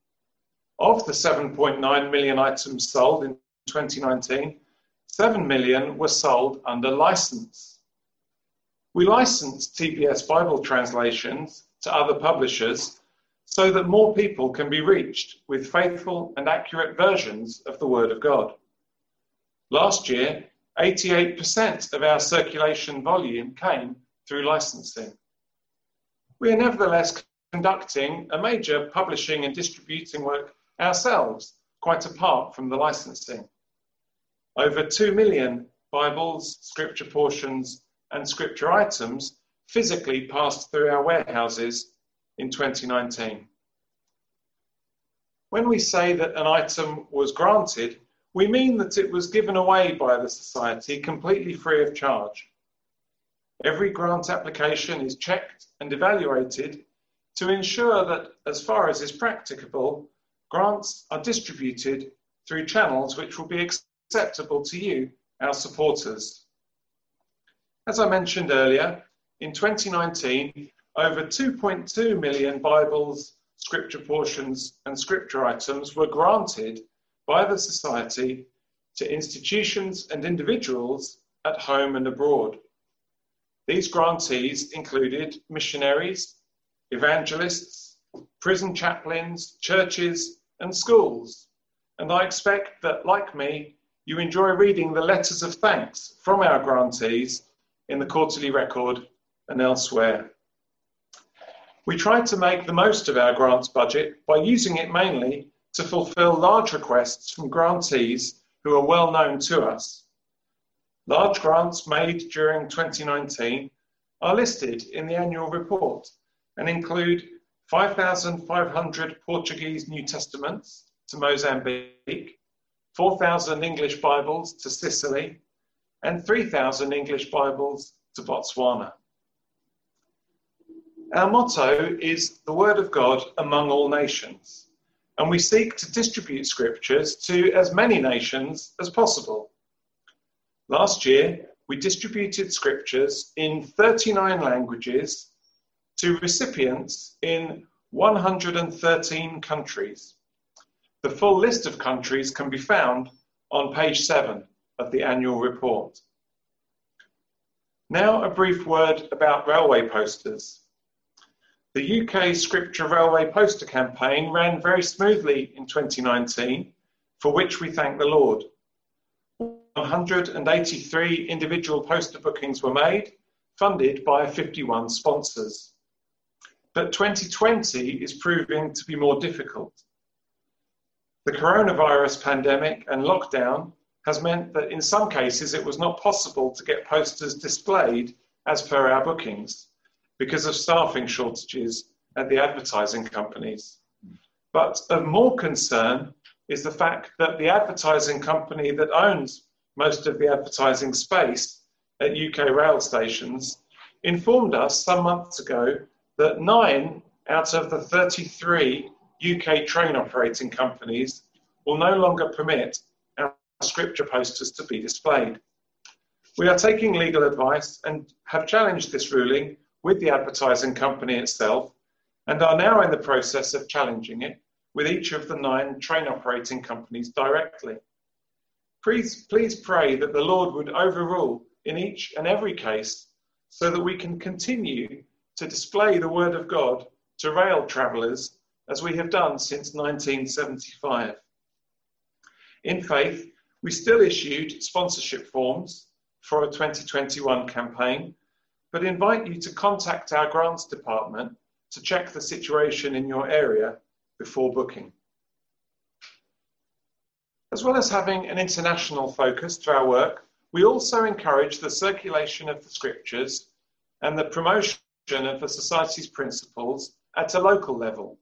Of the 7.9 million items sold in 2019, 7 million were sold under license. We license TBS Bible translations to other publishers so that more people can be reached with faithful and accurate versions of the Word of God. Last year, 88% of our circulation volume came through licensing. We are nevertheless conducting a major publishing and distributing work ourselves, quite apart from the licensing. Over 2 million Bibles, scripture portions, and scripture items physically passed through our warehouses in 2019. When we say that an item was granted, we mean that it was given away by the Society completely free of charge. Every grant application is checked and evaluated to ensure that, as far as is practicable, grants are distributed through channels which will be acceptable to you, our supporters. As I mentioned earlier, in 2019, over 2.2 million Bibles, scripture portions, and scripture items were granted by the Society to institutions and individuals at home and abroad. These grantees included missionaries, evangelists, prison chaplains, churches, and schools. And I expect that, like me, you enjoy reading the letters of thanks from our grantees in the Quarterly Record and elsewhere. We try to make the most of our grants budget by using it mainly to fulfill large requests from grantees who are well known to us. Large grants made during 2019 are listed in the annual report and include 5,500 Portuguese New Testaments to Mozambique, 4,000 English Bibles to Sicily, and 3,000 English Bibles to Botswana. Our motto is the Word of God among all nations, and we seek to distribute scriptures to as many nations as possible. Last year, we distributed scriptures in 39 languages to recipients in 113 countries. The full list of countries can be found on page 7 of the annual report. Now a brief word about railway posters. The UK Scripture Railway Poster campaign ran very smoothly in 2019, for which we thank the Lord. 183 individual poster bookings were made, funded by 51 sponsors. But 2020 is proving to be more difficult. The coronavirus pandemic and lockdown has meant that in some cases it was not possible to get posters displayed as per our bookings because of staffing shortages at the advertising companies. But of more concern is the fact that the advertising company that owns most of the advertising space at UK rail stations informed us some months ago that 9 out of the 33 UK train operating companies will no longer permit our scripture posters to be displayed. We are taking legal advice and have challenged this ruling with the advertising company itself and are now in the process of challenging it with each of the 9 train operating companies directly. Please pray that the Lord would overrule in each and every case so that we can continue to display the Word of God to rail travellers as we have done since 1975. In faith, we still issued sponsorship forms for a 2021 campaign, but invite you to contact our grants department to check the situation in your area before booking. As well as having an international focus to our work, we also encourage the circulation of the scriptures and the promotion of the Society's principles at a local level.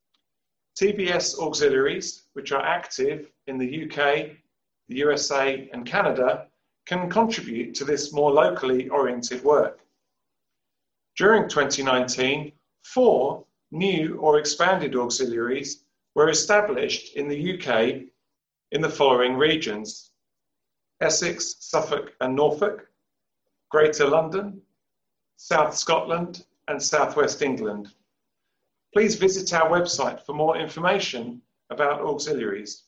TBS auxiliaries, which are active in the UK, the USA and Canada, can contribute to this more locally oriented work. During 2019, 4 new or expanded auxiliaries were established in the UK in the following regions: Essex, Suffolk and Norfolk, Greater London, South Scotland and South West England. Please visit our website for more information about auxiliaries.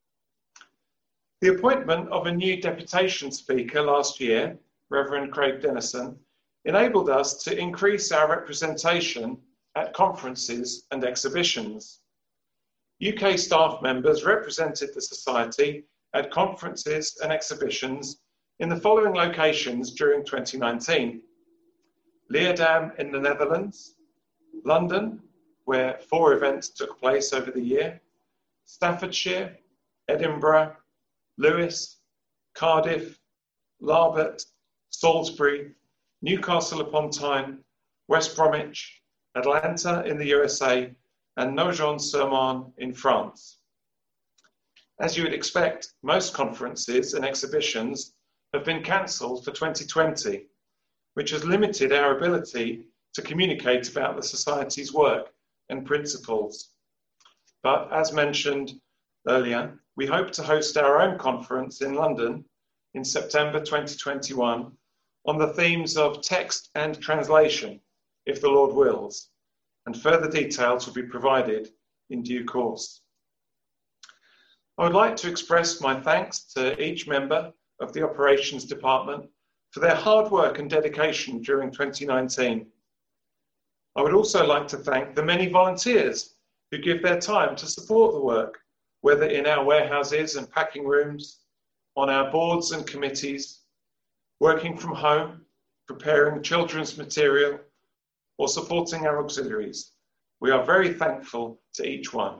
The appointment of a new deputation speaker last year, Reverend Craig Dennison, enabled us to increase our representation at conferences and exhibitions. UK staff members represented the Society at conferences and exhibitions in the following locations during 2019. Leerdam in the Netherlands, London, where 4 events took place over the year, Staffordshire, Edinburgh, Lewes, Cardiff, Larbert, Salisbury, Newcastle upon Tyne, West Bromwich, Atlanta in the USA, and Nogent-sur-Marne in France. As you would expect, most conferences and exhibitions have been cancelled for 2020, which has limited our ability to communicate about the Society's work and principles. But as mentioned earlier, we hope to host our own conference in London in September 2021 on the themes of text and translation, if the Lord wills, and further details will be provided in due course. I would like to express my thanks to each member of the Operations Department for their hard work and dedication during 2019. I would also like to thank the many volunteers who give their time to support the work, whether in our warehouses and packing rooms, on our boards and committees, working from home, preparing children's material, or supporting our auxiliaries. We are very thankful to each one.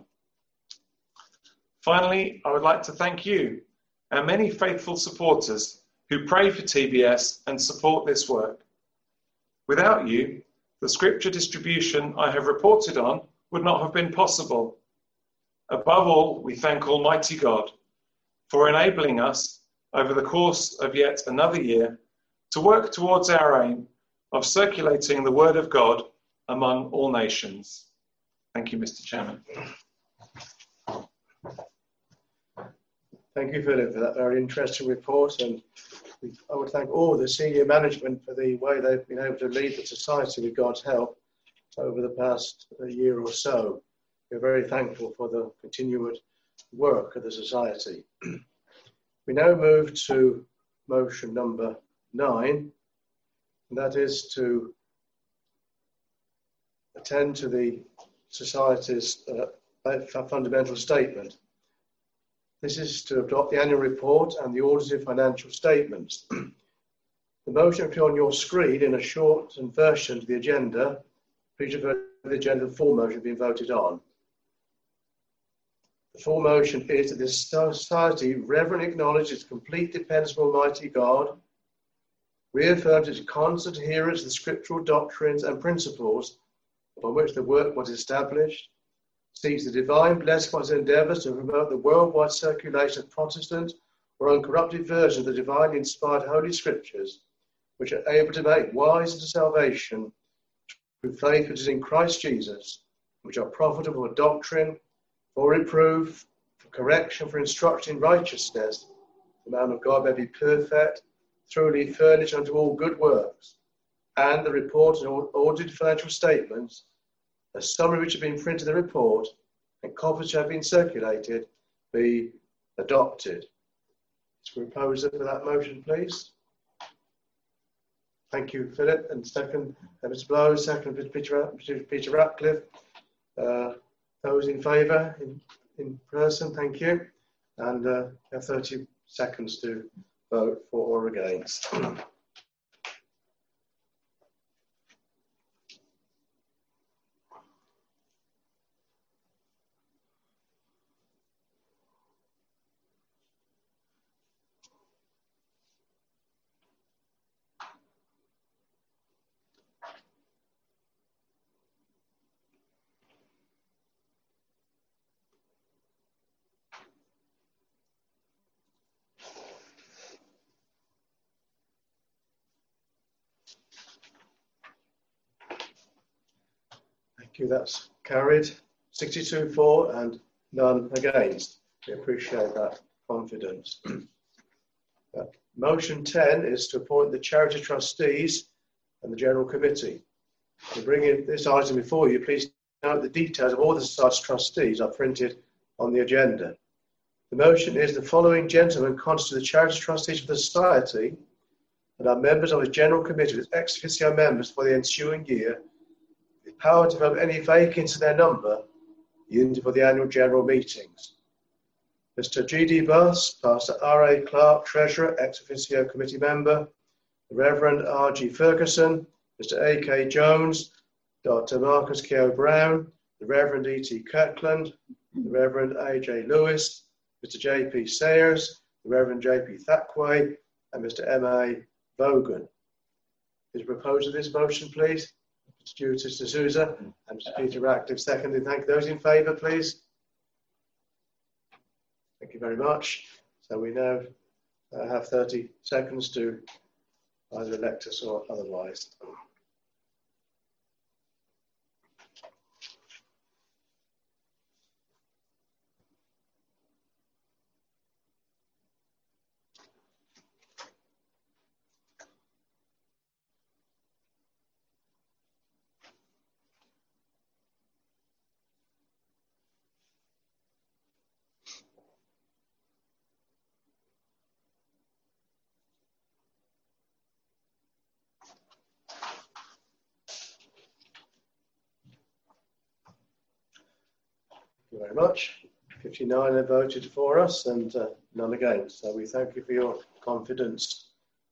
Finally, I would like to thank you, our many faithful supporters who pray for TBS and support this work. Without you, the scripture distribution I have reported on would not have been possible. Above all, we thank Almighty God for enabling us over the course of yet another year to work towards our aim of circulating the Word of God among all nations. Thank you, Mr. Chairman. Thank you, Philip, for that very interesting report, and I would thank all the senior management for the way they've been able to lead the society with God's help over the past year or so. We're very thankful for the continued work of the society. We now move to motion number 9, and that is to attend to the Society's fundamental statement. This is to adopt the annual report and the audited financial statements. The motion appears on your screen in a shortened version of the agenda. Please refer to the agenda, the full motion being voted on. The full motion is that this society reverently acknowledges its complete dependence on Almighty God, reaffirms its constant adherence to the scriptural doctrines and principles upon which the work was established, seeks the divine blessing of its endeavours to promote the worldwide circulation of Protestant or uncorrupted versions of the divinely inspired Holy Scriptures, which are able to make wise unto salvation through faith which is in Christ Jesus, which are profitable for doctrine, for reproof, for correction, for instruction in righteousness. The man of God may be perfect, thoroughly furnished unto all good works. And the report and audited financial statements, a summary which have been printed in the report, and copies which have been circulated, be adopted. Is proposer for that motion, please? Thank you, Philip. And second, Mr. Blow. Second, Peter Ratcliffe. Those in favour in person, thank you. And you have 30 seconds to vote for or against. Thank you, that's carried. 62 for and none against. We appreciate that confidence. Motion 10 is to appoint the charity trustees and the general committee. To bring in this item before you, please note the details of all the society's trustees are printed on the agenda. The motion is the following gentlemen constitute the charity trustees of the society and are members of the general committee with ex officio members for the ensuing year, with power to vote any vacancy in their number used for the annual general meetings. Mr. G.D. Buss, Pastor R.A. Clark, Treasurer, ex officio committee member, the Reverend R.G. Ferguson, Mr. A.K. Jones, Dr. Marcus Keogh Brown, the Reverend E.T. Kirkland, the Reverend A.J. Lewis, Mr. J.P. Sayers, the Reverend J.P. Thackway, and Mr. M.A. Vaughan. Is a proposal of this motion, please? Mr. Justice D'Souza and Mr. Peter Ratcliffe, seconded. Thank those in favour, please. Thank you very much. So we now have 30 seconds to either elect us or otherwise. Thank you very much. 59 have voted for us and none against. So we thank you for your confidence,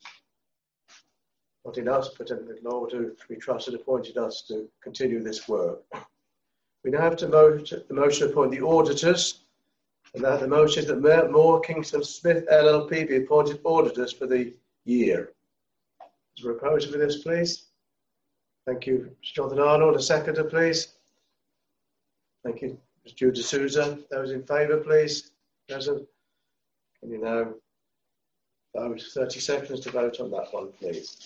not in us, but in the Lord who we trusted appointed us to continue this work. We now have to vote the motion to appoint the auditors, and that the motion is that Moore Kingston Smith LLP be appointed auditors for the year. Is there a proposal for this, please? Thank you, Mr. Jonathan Arnold. A seconder, please. Thank you. Mr. Jude D'Souza, those in favour, please. Present. Can you now vote? 30 seconds to vote on that one, please.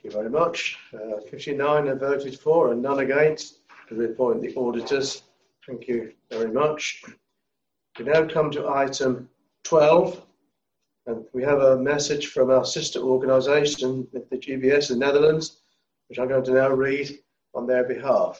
Thank you very much. 59 have voted for and none against to reappoint the auditors. Thank you very much. We now come to item 12, and we have a message from our sister organisation, the GBS in the Netherlands, which I'm going to now read on their behalf.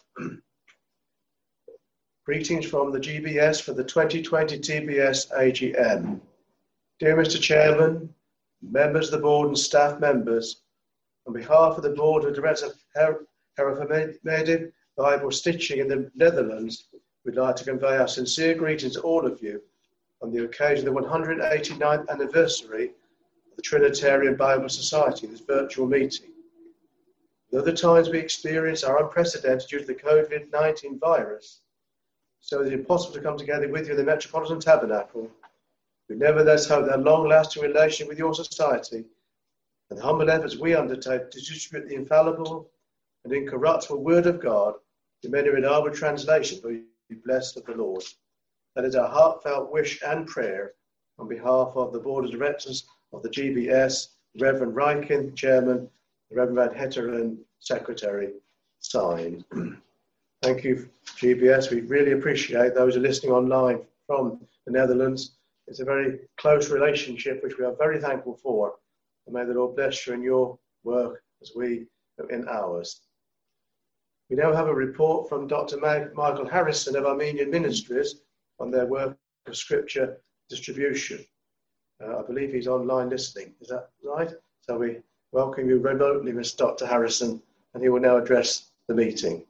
Greetings from the GBS for the 2020 TBS AGM. Dear Mr. Chairman, members of the board and staff members, on behalf of the board of directors of Herefordshire Bible Stitching in the Netherlands, we'd like to convey our sincere greetings to all of you on the occasion of the 189th anniversary of the Trinitarian Bible Society, this virtual meeting. The other times we experience are unprecedented due to the COVID-19 virus, so it is impossible to come together with you in the Metropolitan Tabernacle. We nevertheless hope that a long-lasting relationship with your society and the humble efforts we undertake to distribute the infallible and incorruptible Word of God in many reliable translations will be blessed of the Lord. That is our heartfelt wish and prayer on behalf of the Board of Directors of the GBS, Reverend Rykin, Chairman, Reverend Van Hetteren, Secretary, signed. Thank you, GBS. We really appreciate those who are listening online from the Netherlands. It's a very close relationship, which we are very thankful for. And may the Lord bless you in your work as we do in ours. We now have a report from Dr. Michael Harrison of Armenian Ministries on their work of scripture distribution. I believe he's online listening. Is that right? So we welcome you remotely, Mr. Dr. Harrison, and he will now address the meeting.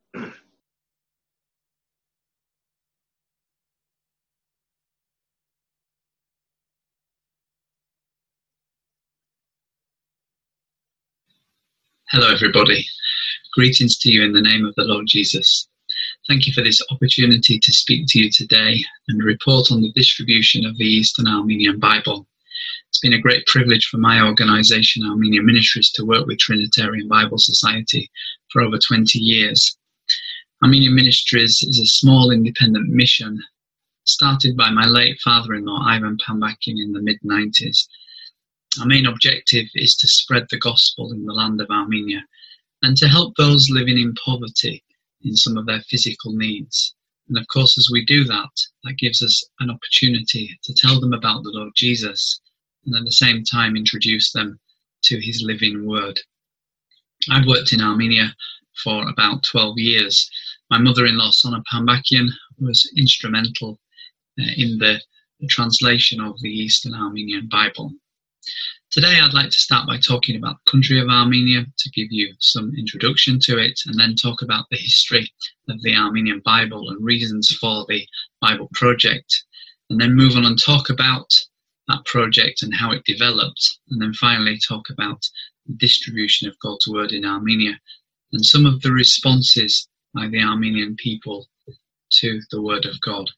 Hello everybody, greetings to you in the name of the Lord Jesus. Thank you for this opportunity to speak to you today and report on the distribution of the Eastern Armenian Bible. It's been a great privilege for my organisation, Armenian Ministries, to work with Trinitarian Bible Society for over 20 years. Armenian Ministries is a small independent mission started by my late father-in-law, Ivan Pambakian, in the mid-90s. Our main objective is to spread the gospel in the land of Armenia and to help those living in poverty in some of their physical needs. And of course, as we do that, that gives us an opportunity to tell them about the Lord Jesus and at the same time introduce them to his living word. I've worked in Armenia for about 12 years. My mother-in-law, Sona Pambakian, was instrumental in the translation of the Eastern Armenian Bible. Today I'd like to start by talking about the country of Armenia, to give you some introduction to it, and then talk about the history of the Armenian Bible and reasons for the Bible project, and then move on and talk about that project and how it developed, and then finally talk about the distribution of God's word in Armenia and some of the responses by the Armenian people to the word of God.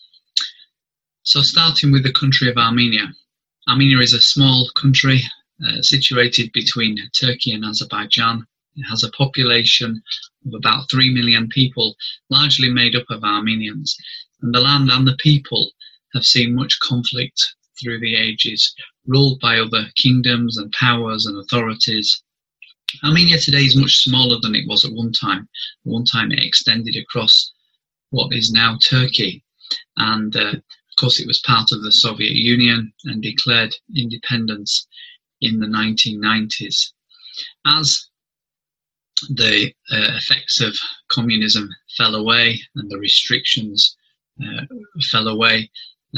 So starting with the country of Armenia. Armenia is a small country situated between Turkey and Azerbaijan. It has a population of about 3 million people, largely made up of Armenians. And the land and the people have seen much conflict through the ages, ruled by other kingdoms and powers and authorities. Armenia today is much smaller than it was at one time. At one time it extended across what is now Turkey, and of course, it was part of the Soviet Union and declared independence in the 1990s. As the effects of communism fell away and the restrictions fell away,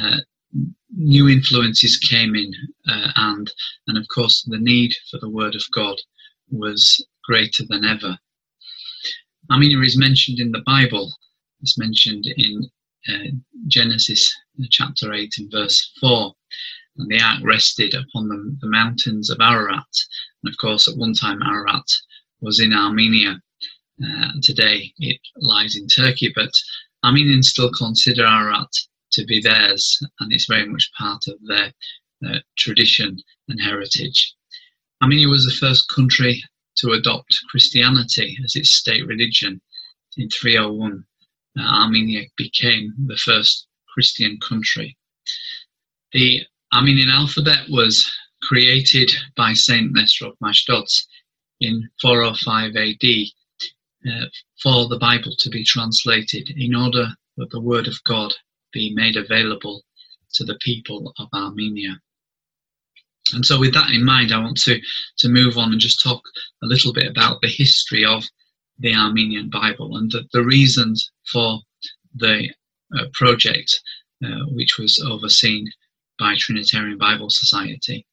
new influences came in, and of course the need for the Word of God was greater than ever. Armenia is mentioned in the Bible. It's mentioned in Genesis chapter 8 and verse 4, and the ark rested upon the mountains of Ararat. And of course, at one time Ararat was in Armenia. Today it lies in Turkey, but Armenians still consider Ararat to be theirs, and it's very much part of their tradition and heritage. Armenia was the first country to adopt Christianity as its state religion in 301. Armenia became the first Christian country. The Armenian alphabet was created by Saint Nestor of Mashdod in 405 AD for the Bible to be translated in order that the Word of God be made available to the people of Armenia. And so with that in mind, I want to move on and just talk a little bit about the history of the Armenian Bible and the reasons for the project which was overseen by Trinitarian Bible Society.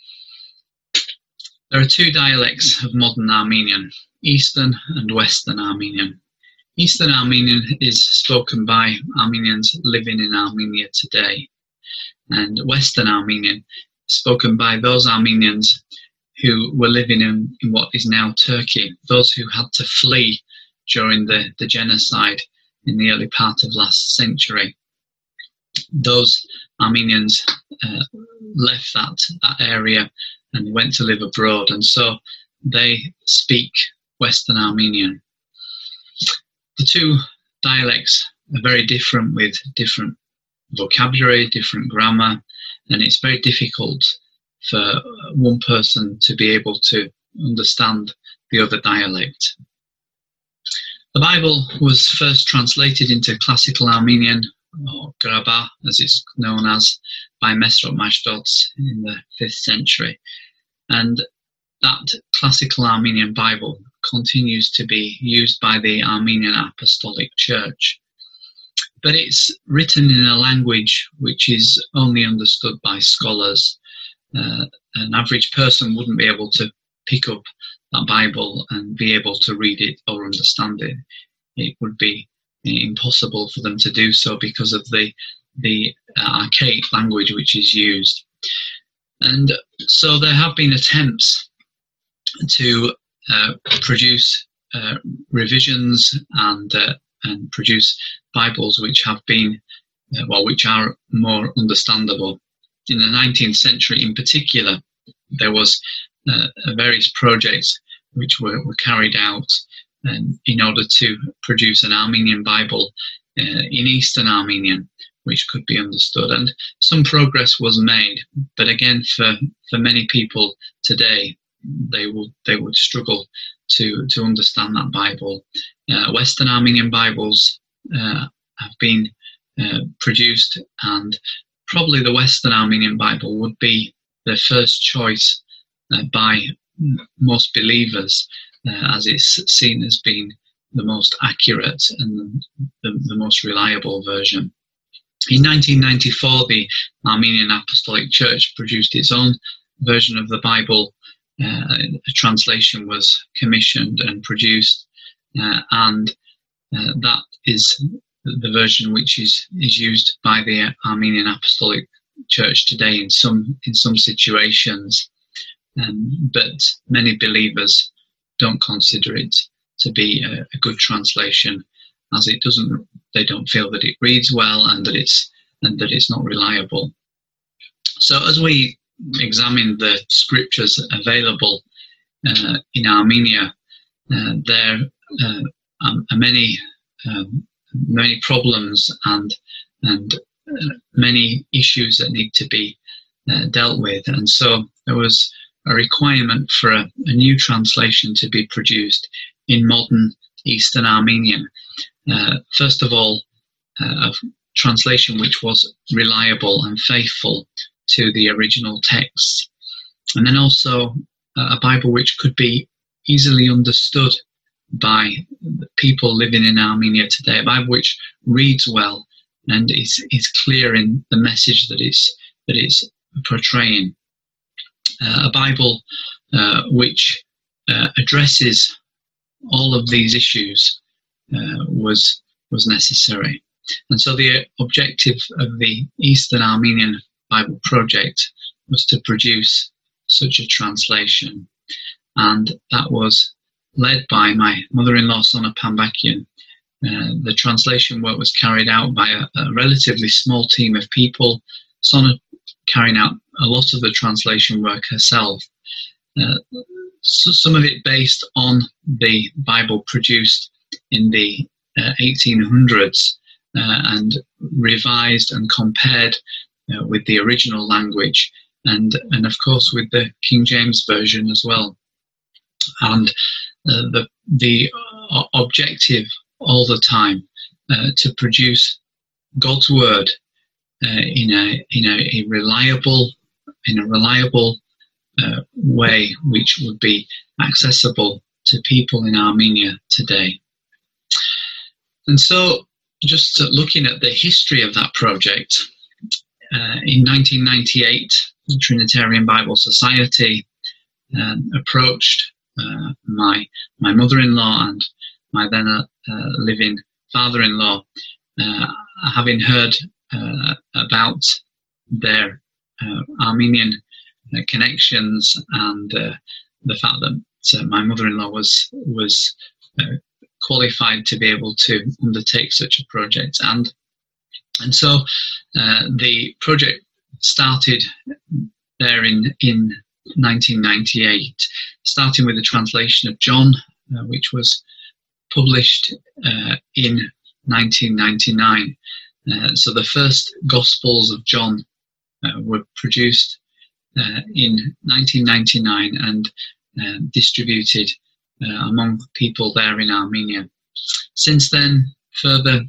There are two dialects of modern Armenian, Eastern and Western Armenian. Eastern Armenian is spoken by Armenians living in Armenia today, and Western Armenian spoken by those Armenians who were living in what is now Turkey, those who had to flee during the genocide in the early part of last century. Those Armenians left that area and went to live abroad, and so they speak Western Armenian. The two dialects are very different, with different vocabulary, different grammar, and it's very difficult for one person to be able to understand the other dialect. The Bible was first translated into Classical Armenian, or Graba as it's known as, by Mesrop Mashtots in the 5th century, and that Classical Armenian Bible continues to be used by the Armenian Apostolic Church. But it's written in a language which is only understood by scholars. An average person wouldn't be able to pick up that Bible and be able to read it or understand it. It would be impossible for them to do so because of the archaic language which is used. And so there have been attempts to produce revisions and produce Bibles which have been, which are more understandable. In the 19th century in particular, there was various projects which were carried out in order to produce an Armenian Bible in Eastern Armenian, which could be understood. And some progress was made, but again, for many people today, they would struggle to understand that Bible. Western Armenian Bibles have been produced, and probably the Western Armenian Bible would be the first choice by most believers, as it's seen as being the most accurate and the most reliable version. In 1994, the Armenian Apostolic Church produced its own version of the Bible. A translation was commissioned and produced, and that is the version which is used by the Armenian Apostolic Church today in some situations. But many believers don't consider it to be a good translation, as they don't feel that it reads well and that it's not reliable. So as we examine the scriptures available in Armenia, there are many problems and many issues that need to be dealt with, and so there was a requirement for a new translation to be produced in modern Eastern Armenian. First of all, a translation which was reliable and faithful to the original texts, and then also a Bible which could be easily understood by people living in Armenia today, a Bible which reads well and is clear in the message that it's portraying. A Bible which addresses all of these issues was necessary. And so the objective of the Eastern Armenian Bible Project was to produce such a translation, and that was led by my mother-in-law, Sona Pambakian. The translation work was carried out by a relatively small team of people, Sona carrying out a lot of the translation work herself. So some of it based on the Bible produced in the 1800s and revised and compared with the original language, and of course with the King James Version as well. and the objective all the time to produce God's word in a reliable way, which would be accessible to people in Armenia today. And so, just looking at the history of that project, in 1998, the Trinitarian Bible Society approached my mother-in-law and my then living father-in-law, having heard about their Armenian connections and the fact that my mother-in-law was qualified to be able to undertake such a project, and so the project started there in 1998, starting with the translation of John, which was published in 1999. So the first Gospels of John were produced in 1999 and distributed among people there in Armenia. Since then, further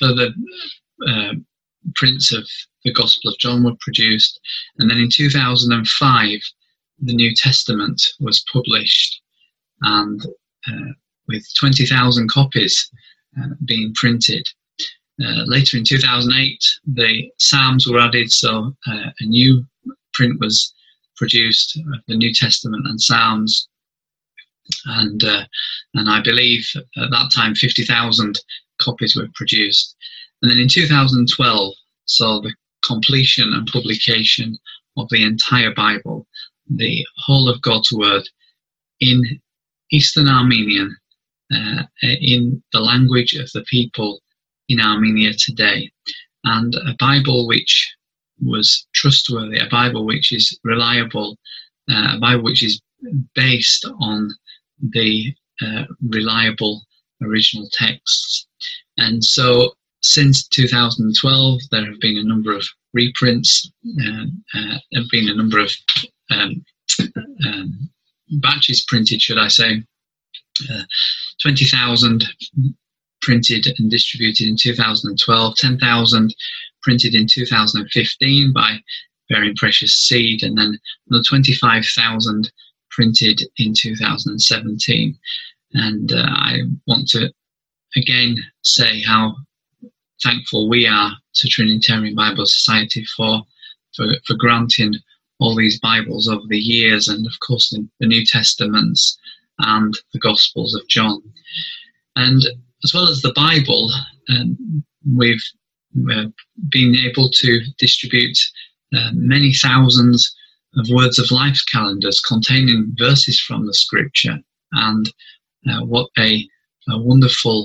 prints of the Gospel of John were produced, and then in 2005 the New Testament was published, and with 20,000 copies being printed. Later in 2008 the Psalms were added, so a new print was produced of the New Testament and Psalms, and I believe at that time 50,000 copies were produced. And then in 2012 saw the completion and publication of the entire Bible, the whole of God's Word, in Eastern Armenian, in the language of the people in Armenia today, and a Bible which was trustworthy, a Bible which is reliable, a Bible which is based on the reliable original texts. And so since 2012 there have been a number of reprints, there have been a number of batches printed, should I say, 20,000 printed and distributed in 2012, 10,000 printed in 2015 by Bearing Precious Seed, and then another 25,000 printed in 2017. And I want to again say how thankful we are to Trinitarian Bible Society for granting all these Bibles over the years, and of course the New Testaments and the Gospels of John. And as well as the Bible, we've been able to distribute many thousands of Words of Life calendars containing verses from the Scripture, and what a wonderful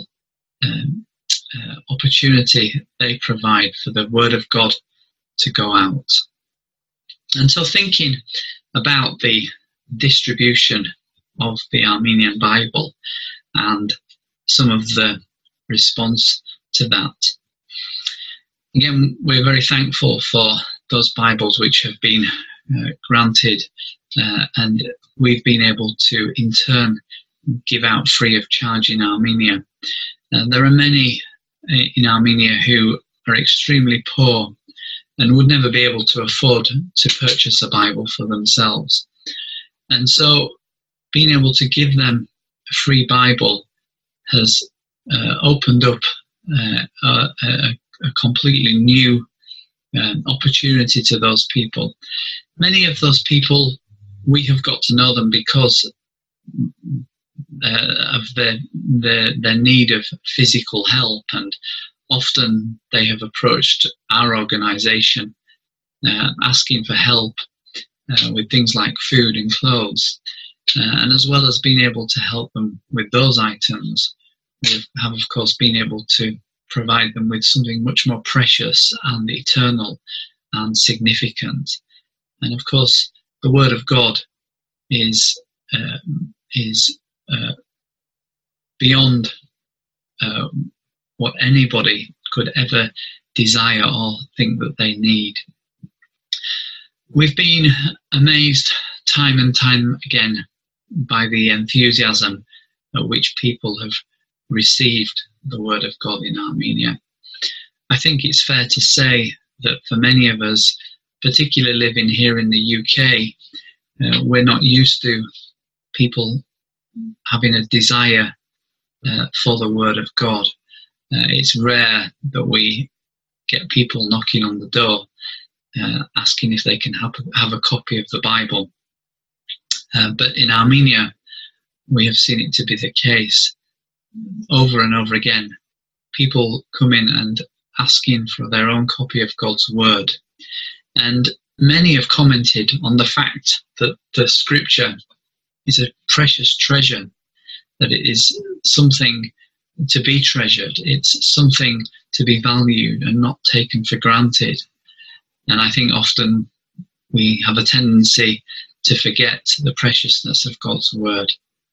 opportunity they provide for the Word of God to go out. And so, thinking about the distribution of the Armenian Bible and some of the response to that, again, we're very thankful for those Bibles which have been granted, and we've been able to in turn give out free of charge in Armenia. There are many in Armenia who are extremely poor and would never be able to afford to purchase a Bible for themselves. And so being able to give them a free Bible has opened up a completely new opportunity to those people. Many of those people, we have got to know them because of their need of physical help, and often they have approached our organisation asking for help with things like food and clothes, and as well as being able to help them with those items, we have of course been able to provide them with something much more precious and eternal and significant. And of course the Word of God is beyond what anybody could ever desire or think that they need. We've been amazed time and time again by the enthusiasm at which people have received the word of God in Armenia. I think it's fair to say that for many of us, particularly living here in the UK, we're not used to people having a desire for the word of God. It's rare that we get people knocking on the door asking if they can have a copy of the Bible. But in Armenia, we have seen it to be the case over and over again. People come in and asking for their own copy of God's word. And many have commented on the fact that the scripture is a precious treasure, that it is something to be treasured. It's something to be valued and not taken for granted. And I think often we have a tendency to forget the preciousness of God's word.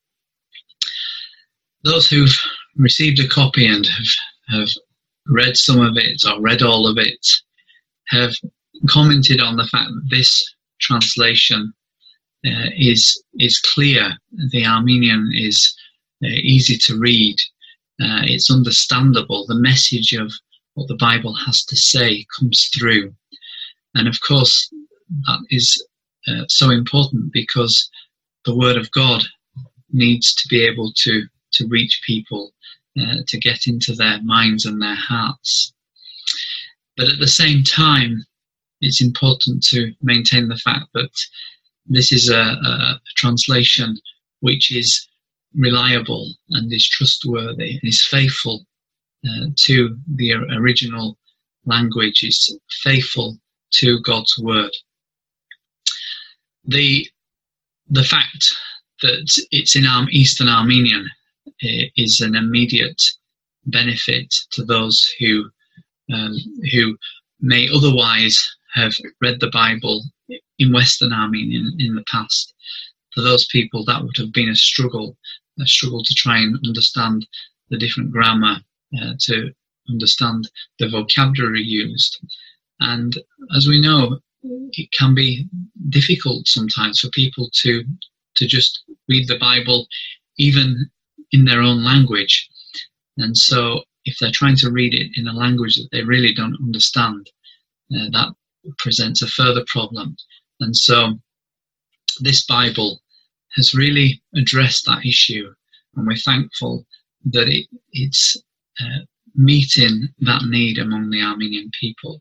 Those who've received a copy and have read some of it or read all of it have commented on the fact that this translation is clear. The Armenian is easy to read. It's understandable. The message of what the Bible has to say comes through. And of course, that is so important because the Word of God needs to be able to reach people, to get into their minds and their hearts. But at the same time, it's important to maintain the fact that this is a translation which is reliable and is trustworthy, is faithful to the original language, is faithful to God's word. The fact that it's in Eastern Armenian is an immediate benefit to those who may otherwise have read the Bible in Western Armenian in the past. For those people, that would have been a struggle to try and understand the different grammar, to understand the vocabulary used. And as we know, it can be difficult sometimes for people to just read the Bible even in their own language. And so if they're trying to read it in a language that they really don't understand, that presents a further problem. And so this Bible has really addressed that issue, and we're thankful that it's meeting that need among the Armenian people.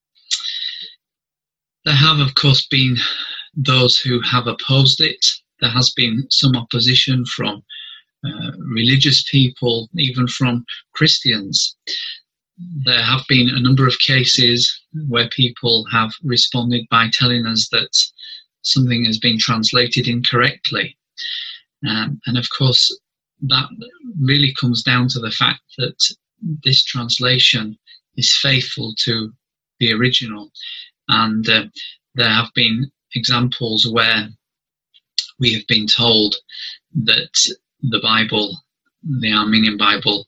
There have, of course, been those who have opposed it. There has been some opposition from religious people, even from Christians. There have been a number of cases where people have responded by telling us that something has been translated incorrectly. And of course, that really comes down to the fact that this translation is faithful to the original. And there have been examples where we have been told that the Bible, the Armenian Bible,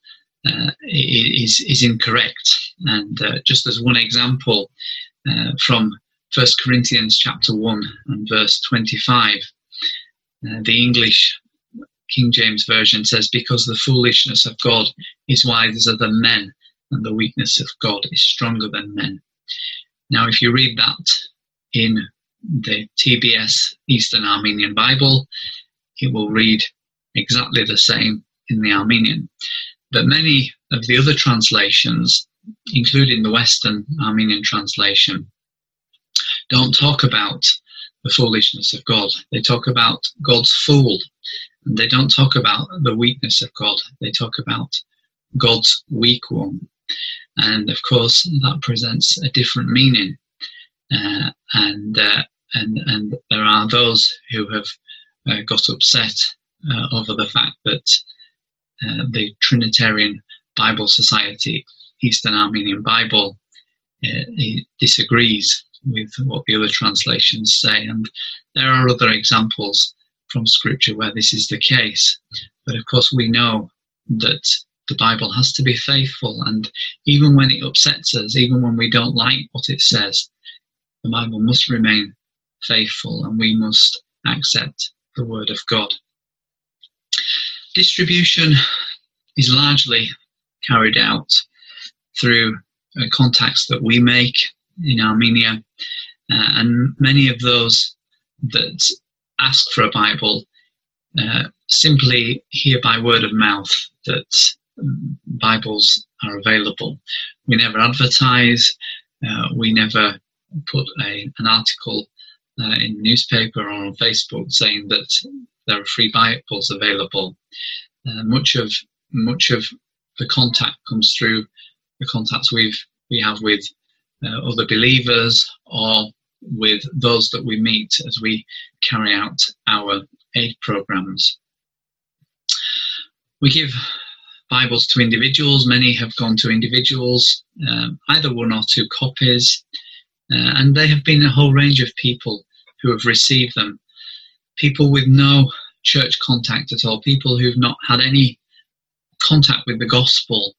is incorrect. And just as one example, from 1 Corinthians chapter 1 and verse 25, the English King James Version says, "Because the foolishness of God is wiser than men, and the weakness of God is stronger than men." Now, if you read that in the TBS Eastern Armenian Bible, it will read exactly the same in the Armenian. But many of the other translations, including the Western Armenian translation, don't talk about the foolishness of God. They talk about God's fool. And they don't talk about the weakness of God. They talk about God's weak one. And of course, that presents a different meaning. And there are those who have got upset over the fact that the Trinitarian Bible Society, Eastern Armenian Bible, disagrees with what the other translations say. And there are other examples from Scripture where this is the case. But of course, we know that the Bible has to be faithful, and even when it upsets us, even when we don't like what it says, the Bible must remain faithful, and we must accept the Word of God Distribution is largely carried out through contacts that we make in Armenia, and many of those that ask for a Bible simply hear by word of mouth that Bibles are available. We never advertise, we never put an article in the newspaper or on Facebook saying that there are free Bibles available. Much of the contact comes through the contacts we have with other believers or with those that we meet as we carry out our aid programs. We give Bibles to individuals. Many have gone to individuals, either 1 or 2 copies, and they have been a whole range of people who have received them. People with no church contact at all, people who've not had any contact with the gospel,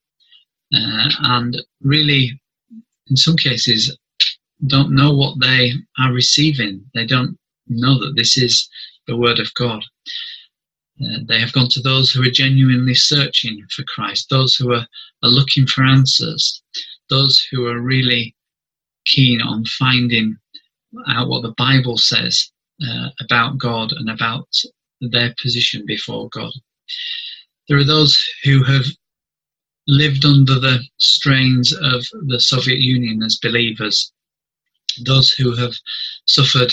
and really, in some cases, don't know what they are receiving. They don't know that this is the Word of God. They have gone to those who are genuinely searching for Christ, those who are looking for answers, those who are really keen on finding out what the Bible says about God and about their position before God. There are those who have lived under the strains of the Soviet Union as believers, those who have suffered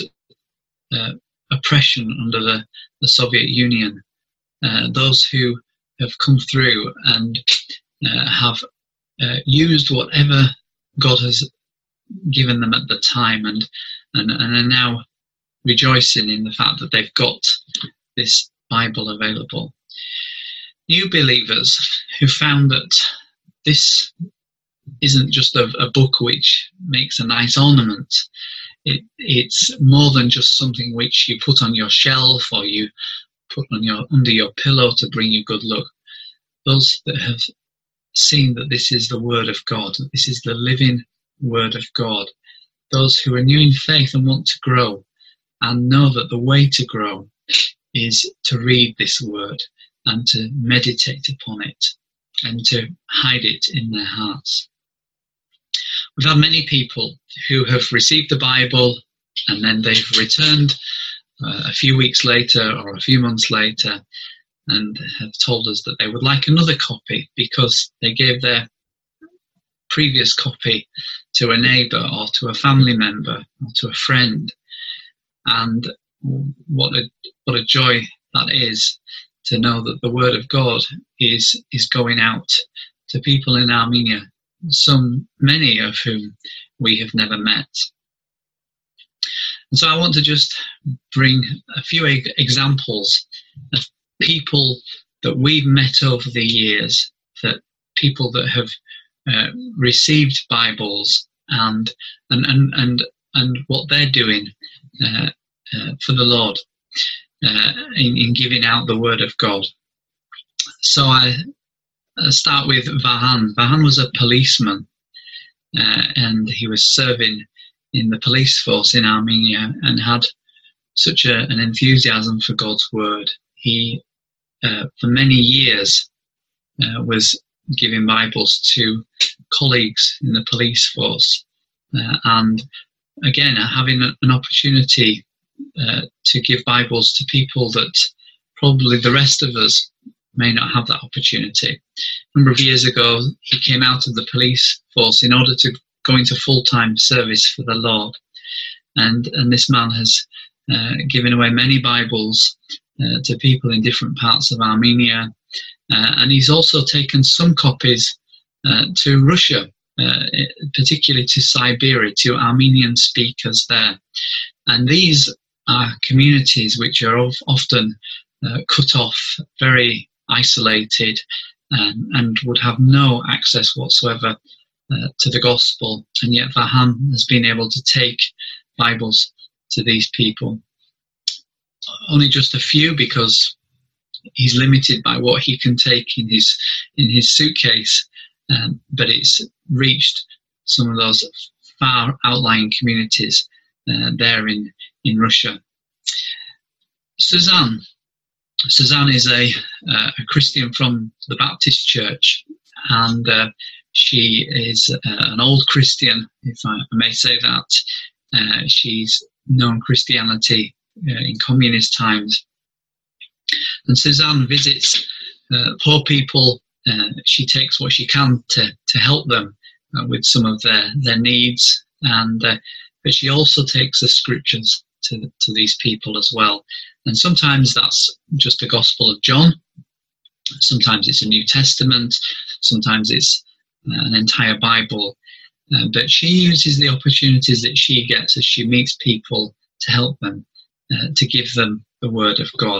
oppression under the Soviet Union, those who have come through and have used whatever God has given them at the time and are now rejoicing in the fact that they've got this Bible available. New believers who found that this isn't just a book which makes a nice ornament. It's more than just something which you put on your shelf or you put on under your pillow to bring you good luck. Those that have seen that this is the Word of God, that this is the living Word of God. Those who are new in faith and want to grow and know that the way to grow is to read this Word and to meditate upon it and to hide it in their hearts. We've had many people who have received the Bible and then they've returned a few weeks later or a few months later and have told us that they would like another copy because they gave their previous copy to a neighbour or to a family member or to a friend. And what a joy that is to know that the Word of God is going out to people in Armenia, many of whom we have never met. And so I want to just bring a few examples of people that we've met over the years, that people that have received Bibles and what they're doing for the Lord in giving out the Word of God. So I start with Vahan. Vahan was a policeman and he was serving in the police force in Armenia and had such an enthusiasm for God's Word. He, for many years, was giving Bibles to colleagues in the police force and again having an opportunity to give Bibles to people that probably the rest of us may not have that opportunity. A number of years ago, he came out of the police force in order to go into full-time service for the Lord. And this man has given away many Bibles to people in different parts of Armenia. And he's also taken some copies to Russia, particularly to Siberia, to Armenian speakers there. And these are communities which are often cut off, very isolated, and would have no access whatsoever to the gospel. And yet Vahan has been able to take Bibles to these people. Only just a few, because he's limited by what he can take in his suitcase, but it's reached some of those far outlying communities there in Russia. Suzanne Suzanne is a Christian from the Baptist Church, and she is an old Christian, if I may say that. She's known Christianity in communist times. And Suzanne visits poor people. She takes what she can to help them with some of their needs, and but she also takes the scriptures to these people as well. And sometimes that's just the Gospel of John, sometimes it's a New Testament, sometimes it's an entire Bible, but she uses the opportunities that she gets as she meets people to help them, to give them the Word of God.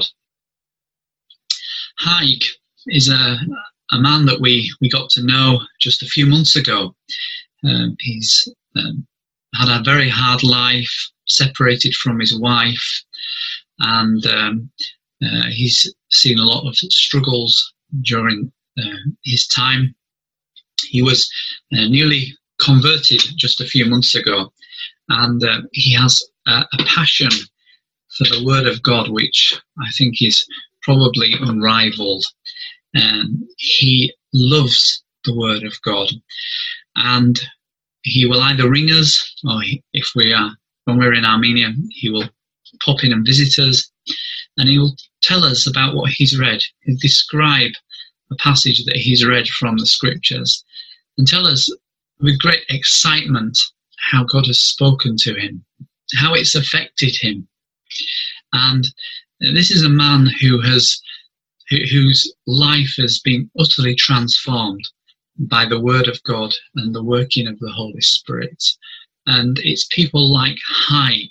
Haig is a man that we got to know just a few months ago. He's had a very hard life, separated from his wife, and he's seen a lot of struggles during his time. He was newly converted just a few months ago, and he has a passion for the Word of God, which I think is probably unrivaled. He loves the Word of God, and he will either ring us, or when we're in Armenia, he will pop in and visit us, and he will tell us about what he's read. He'll describe a passage that he's read from the scriptures and tell us with great excitement how God has spoken to him, how it's affected him. And this is a man whose life has been utterly transformed by the Word of God and the working of the Holy Spirit. And it's people like Haig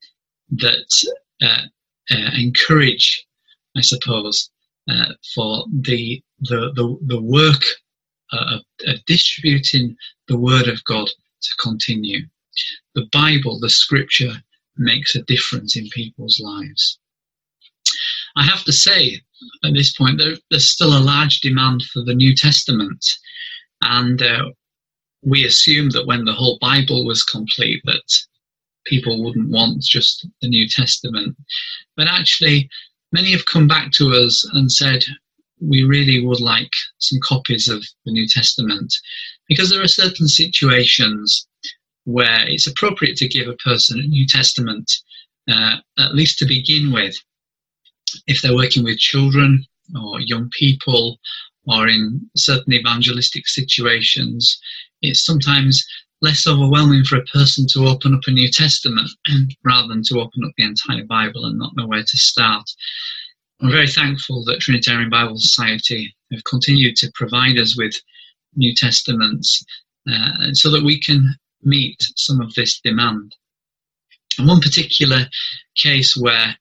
that encourage, I suppose, for the work of distributing the Word of God to continue. The Bible, the Scripture, makes a difference in people's lives. I have to say, at this point, there's still a large demand for the New Testament, and we assumed that when the whole Bible was complete that people wouldn't want just the New Testament. But actually, many have come back to us and said, we really would like some copies of the New Testament, because there are certain situations where it's appropriate to give a person a New Testament, at least to begin with. If they're working with children or young people, or in certain evangelistic situations, it's sometimes less overwhelming for a person to open up a New Testament rather than to open up the entire Bible and not know where to start. I'm very thankful that Trinitarian Bible Society have continued to provide us with New Testaments so that we can meet some of this demand. And one particular case where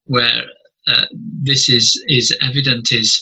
this is evident is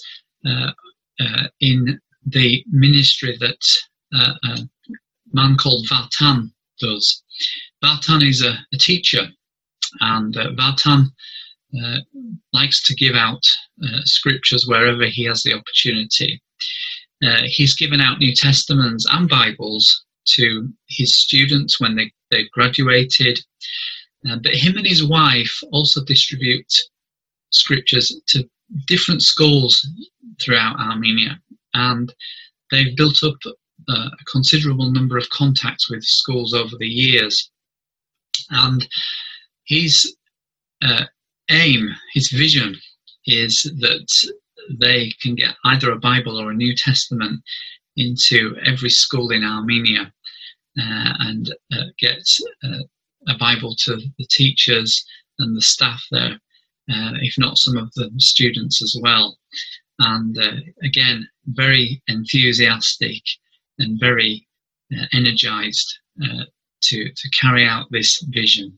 in the ministry that a man called Vartan does. Vartan is a teacher, and Vartan likes to give out scriptures wherever he has the opportunity. He's given out New Testaments and Bibles to his students when they graduated, but him and his wife also distribute scriptures to different schools throughout Armenia, and they've built up a considerable number of contacts with schools over the years. And his aim, his vision, is that they can get either a Bible or a New Testament into every school in Armenia, and get a Bible to the teachers and the staff there, if not some of the students as well. And again, very enthusiastic and very energized to carry out this vision.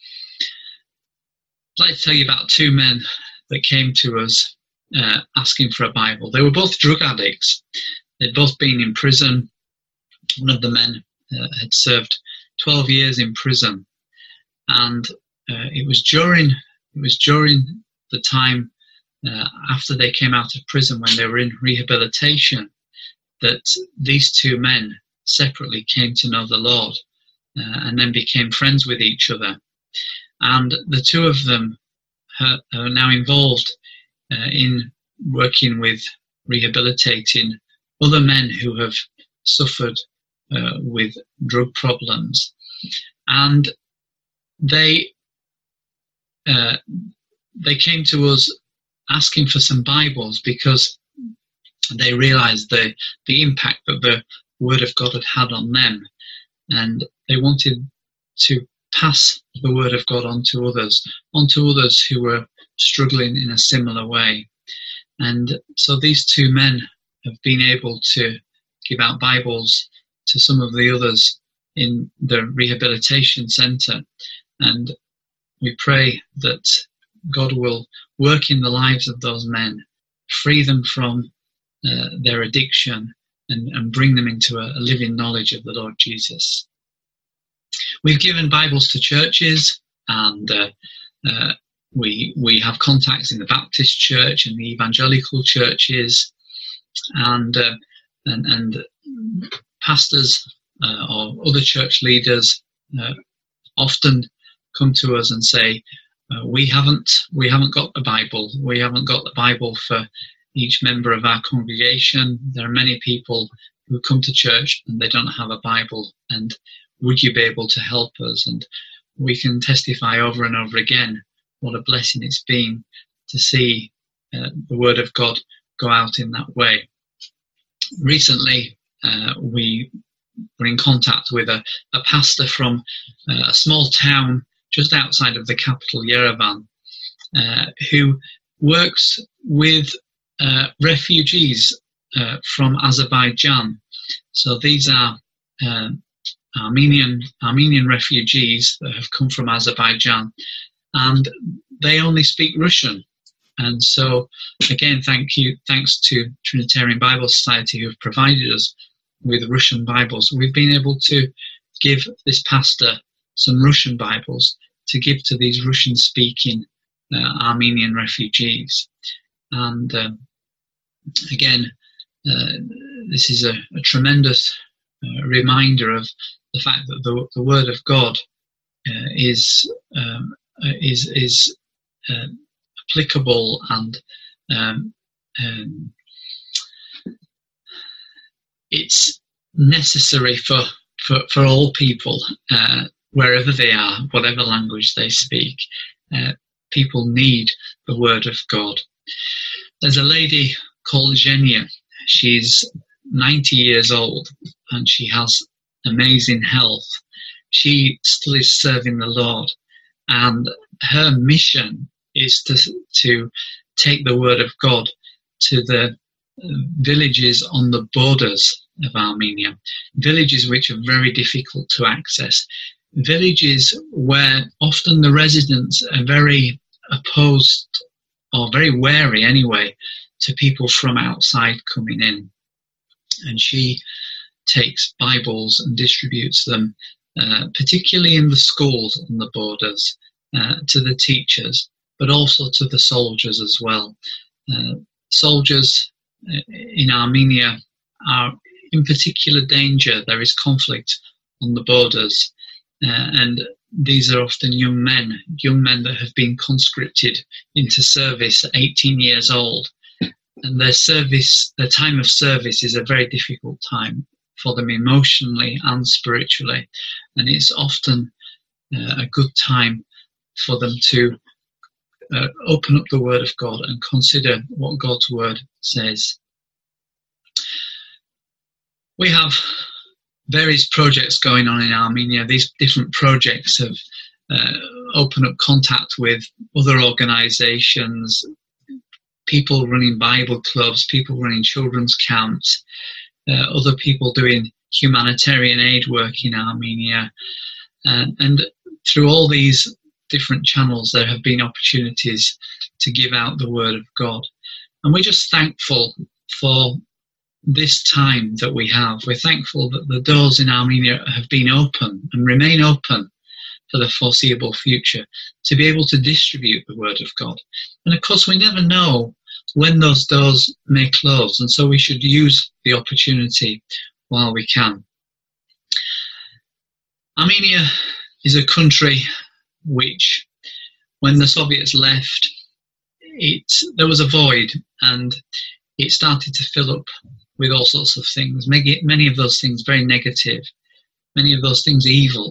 I'd like to tell you about two men that came to us asking for a Bible. They were both drug addicts. They'd both been in prison. One of the men had served 12 years in prison, and it was during the time after they came out of prison, when they were in rehabilitation, that these two men separately came to know the Lord, and then became friends with each other. And the two of them are now involved in working with rehabilitating other men who have suffered with drug problems. And they came to us asking for some Bibles because they realized the impact that the Word of God had on them, and they wanted to pass the Word of God on to others who were struggling in a similar way. And so these two men have been able to give out Bibles to some of the others in the rehabilitation centre, and we pray that God will work in the lives of those men, free them from their addiction, and bring them into a living knowledge of the Lord Jesus. We've given Bibles to churches, and we have contacts in the Baptist church and the evangelical churches, and pastors or other church leaders often come to us and say, we haven't got the Bible. We haven't got the Bible for each member of our congregation. There are many people who come to church and they don't have a Bible, and would you be able to help us? And we can testify over and over again what a blessing it's been to see the Word of God go out in that way. Recently, we were in contact with a pastor from a small town just outside of the capital, Yerevan, who works with refugees from Azerbaijan. So these are Armenian refugees that have come from Azerbaijan, and they only speak Russian. And so, again, thanks to Trinitarian Bible Society, who have provided us with Russian Bibles. We've been able to give this pastor some Russian Bibles to give to these Russian-speaking Armenian refugees. And again, this is a tremendous reminder of the fact that the Word of God is applicable and it's necessary for all people, wherever they are, whatever language they speak. People need the Word of God. There's a lady called Zhenya. She's 90 years old and she has amazing health. She still is serving the Lord, and her mission is to take the Word of God to the villages on the borders of Armenia, villages which are very difficult to access, villages where often the residents are very opposed, or very wary anyway, to people from outside coming in. And she takes Bibles and distributes them, particularly in the schools on the borders, to the teachers, but also to the soldiers as well. Soldiers in Armenia are in particular danger. There is conflict on the borders, and these are often young men that have been conscripted into service at 18 years old. And their time of service is a very difficult time for them emotionally and spiritually. And it's often a good time for them to open up the Word of God and consider what God's Word says. We have various projects going on in Armenia. These different projects have opened up contact with other organizations, people running Bible clubs, people running children's camps, other people doing humanitarian aid work in Armenia. And through all these different channels, there have been opportunities to give out the Word of God. And we're just thankful for this time that we have. We're thankful that the doors in Armenia have been open and remain open for the foreseeable future, to be able to distribute the Word of God. And of course, we never know when those doors may close, and so we should use the opportunity while we can. Armenia is a country which, when the Soviets left, there was a void, and it started to fill up with all sorts of things. Many of those things very negative, many of those things evil,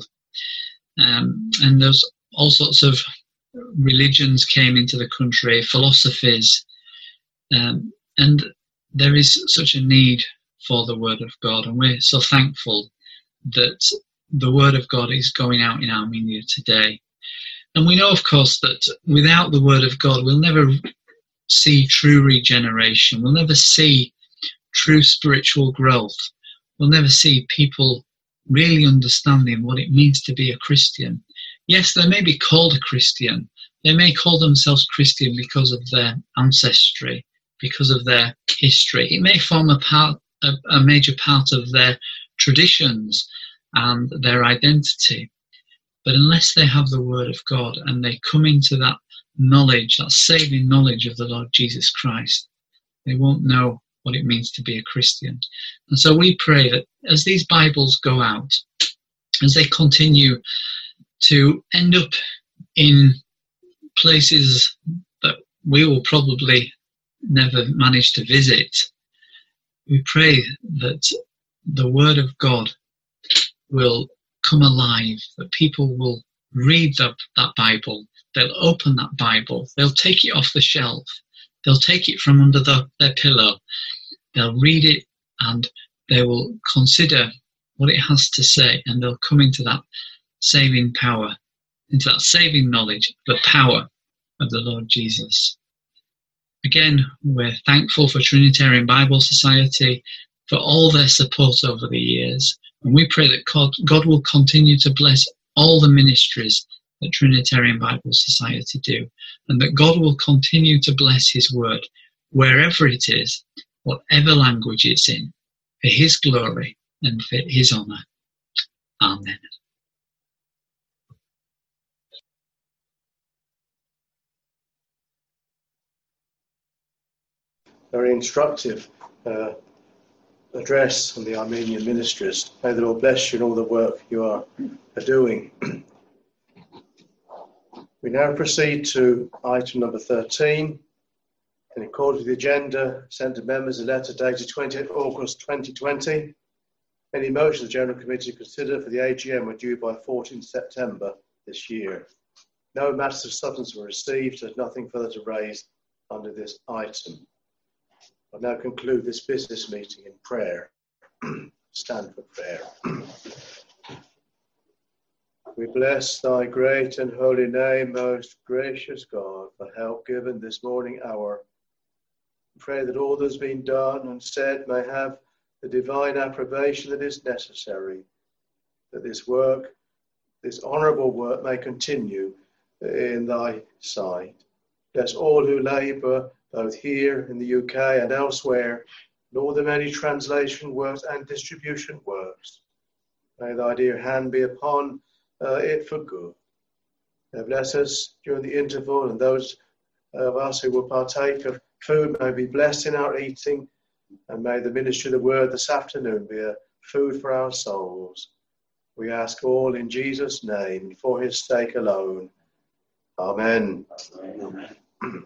and there's all sorts of religions came into the country, philosophies, and there is such a need for the Word of God, and we're so thankful that the Word of God is going out in Armenia today. And we know, of course, that without the Word of God, we'll never see true regeneration. We'll never see true spiritual growth. We'll never see people really understanding what it means to be a Christian. Yes, they may be called a Christian. They may call themselves Christian because of their ancestry, because of their history. It may form a major part of their traditions and their identity. But unless they have the Word of God and they come into that knowledge, that saving knowledge of the Lord Jesus Christ, they won't know what it means to be a Christian. And so we pray that as these Bibles go out, as they continue to end up in places that we will probably never manage to visit, we pray that the Word of God will come alive, that people will read that Bible, they'll open that Bible, they'll take it off the shelf, they'll take it from under their pillow, they'll read it, and they will consider what it has to say, and they'll come into that saving power, into that saving knowledge, the power of the Lord Jesus. Again, we're thankful for Trinitarian Bible Society, for all their support over the years. And we pray that God will continue to bless all the ministries that Trinitarian Bible Society do, and that God will continue to bless His Word wherever it is, whatever language it's in, for His glory and for His honour. Amen. Very instructive address on the Armenian ministries. May the Lord bless you in all the work you are doing. We now proceed to item number 13. In accordance with the agenda sent to members, a letter dated 28th August 2020. Any motions of the General Committee to consider for the AGM were due by 14th September this year. No matters of substance were received, so there's nothing further to raise under this item. I'll now conclude this business meeting in prayer. Stand for prayer. We bless thy great and holy name, most gracious God, for help given this morning hour. We pray that all that's been done and said may have the divine approbation that is necessary, that this work, this honourable work, may continue in thy sight. Bless all who labour, both here in the UK and elsewhere, and all the many translation works and distribution works. May thy dear hand be upon it for good. Bless us during the interval, and those of us who will partake of food may be blessed in our eating, and may the ministry of the word this afternoon be a food for our souls. We ask all in Jesus' name, for his sake alone. Amen. Amen.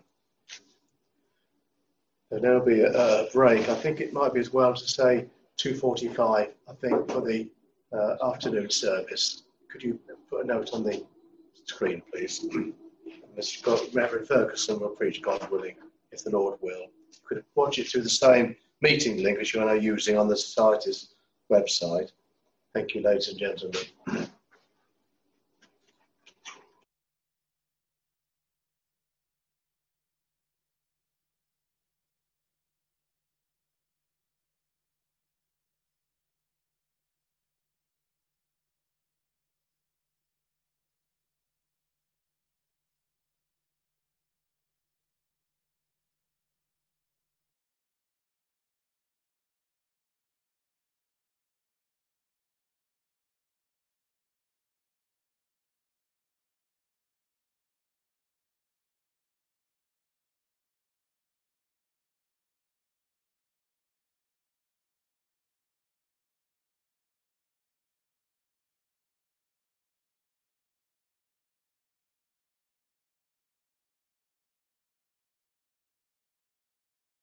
There'll now be a break. I think it might be as well to say 2:45, I think, for the afternoon service. Could you put a note on the screen, please? Reverend Ferguson will preach, God willing, if the Lord will. You could watch it through the same meeting link as you are now using on the Society's website. Thank you, ladies and gentlemen.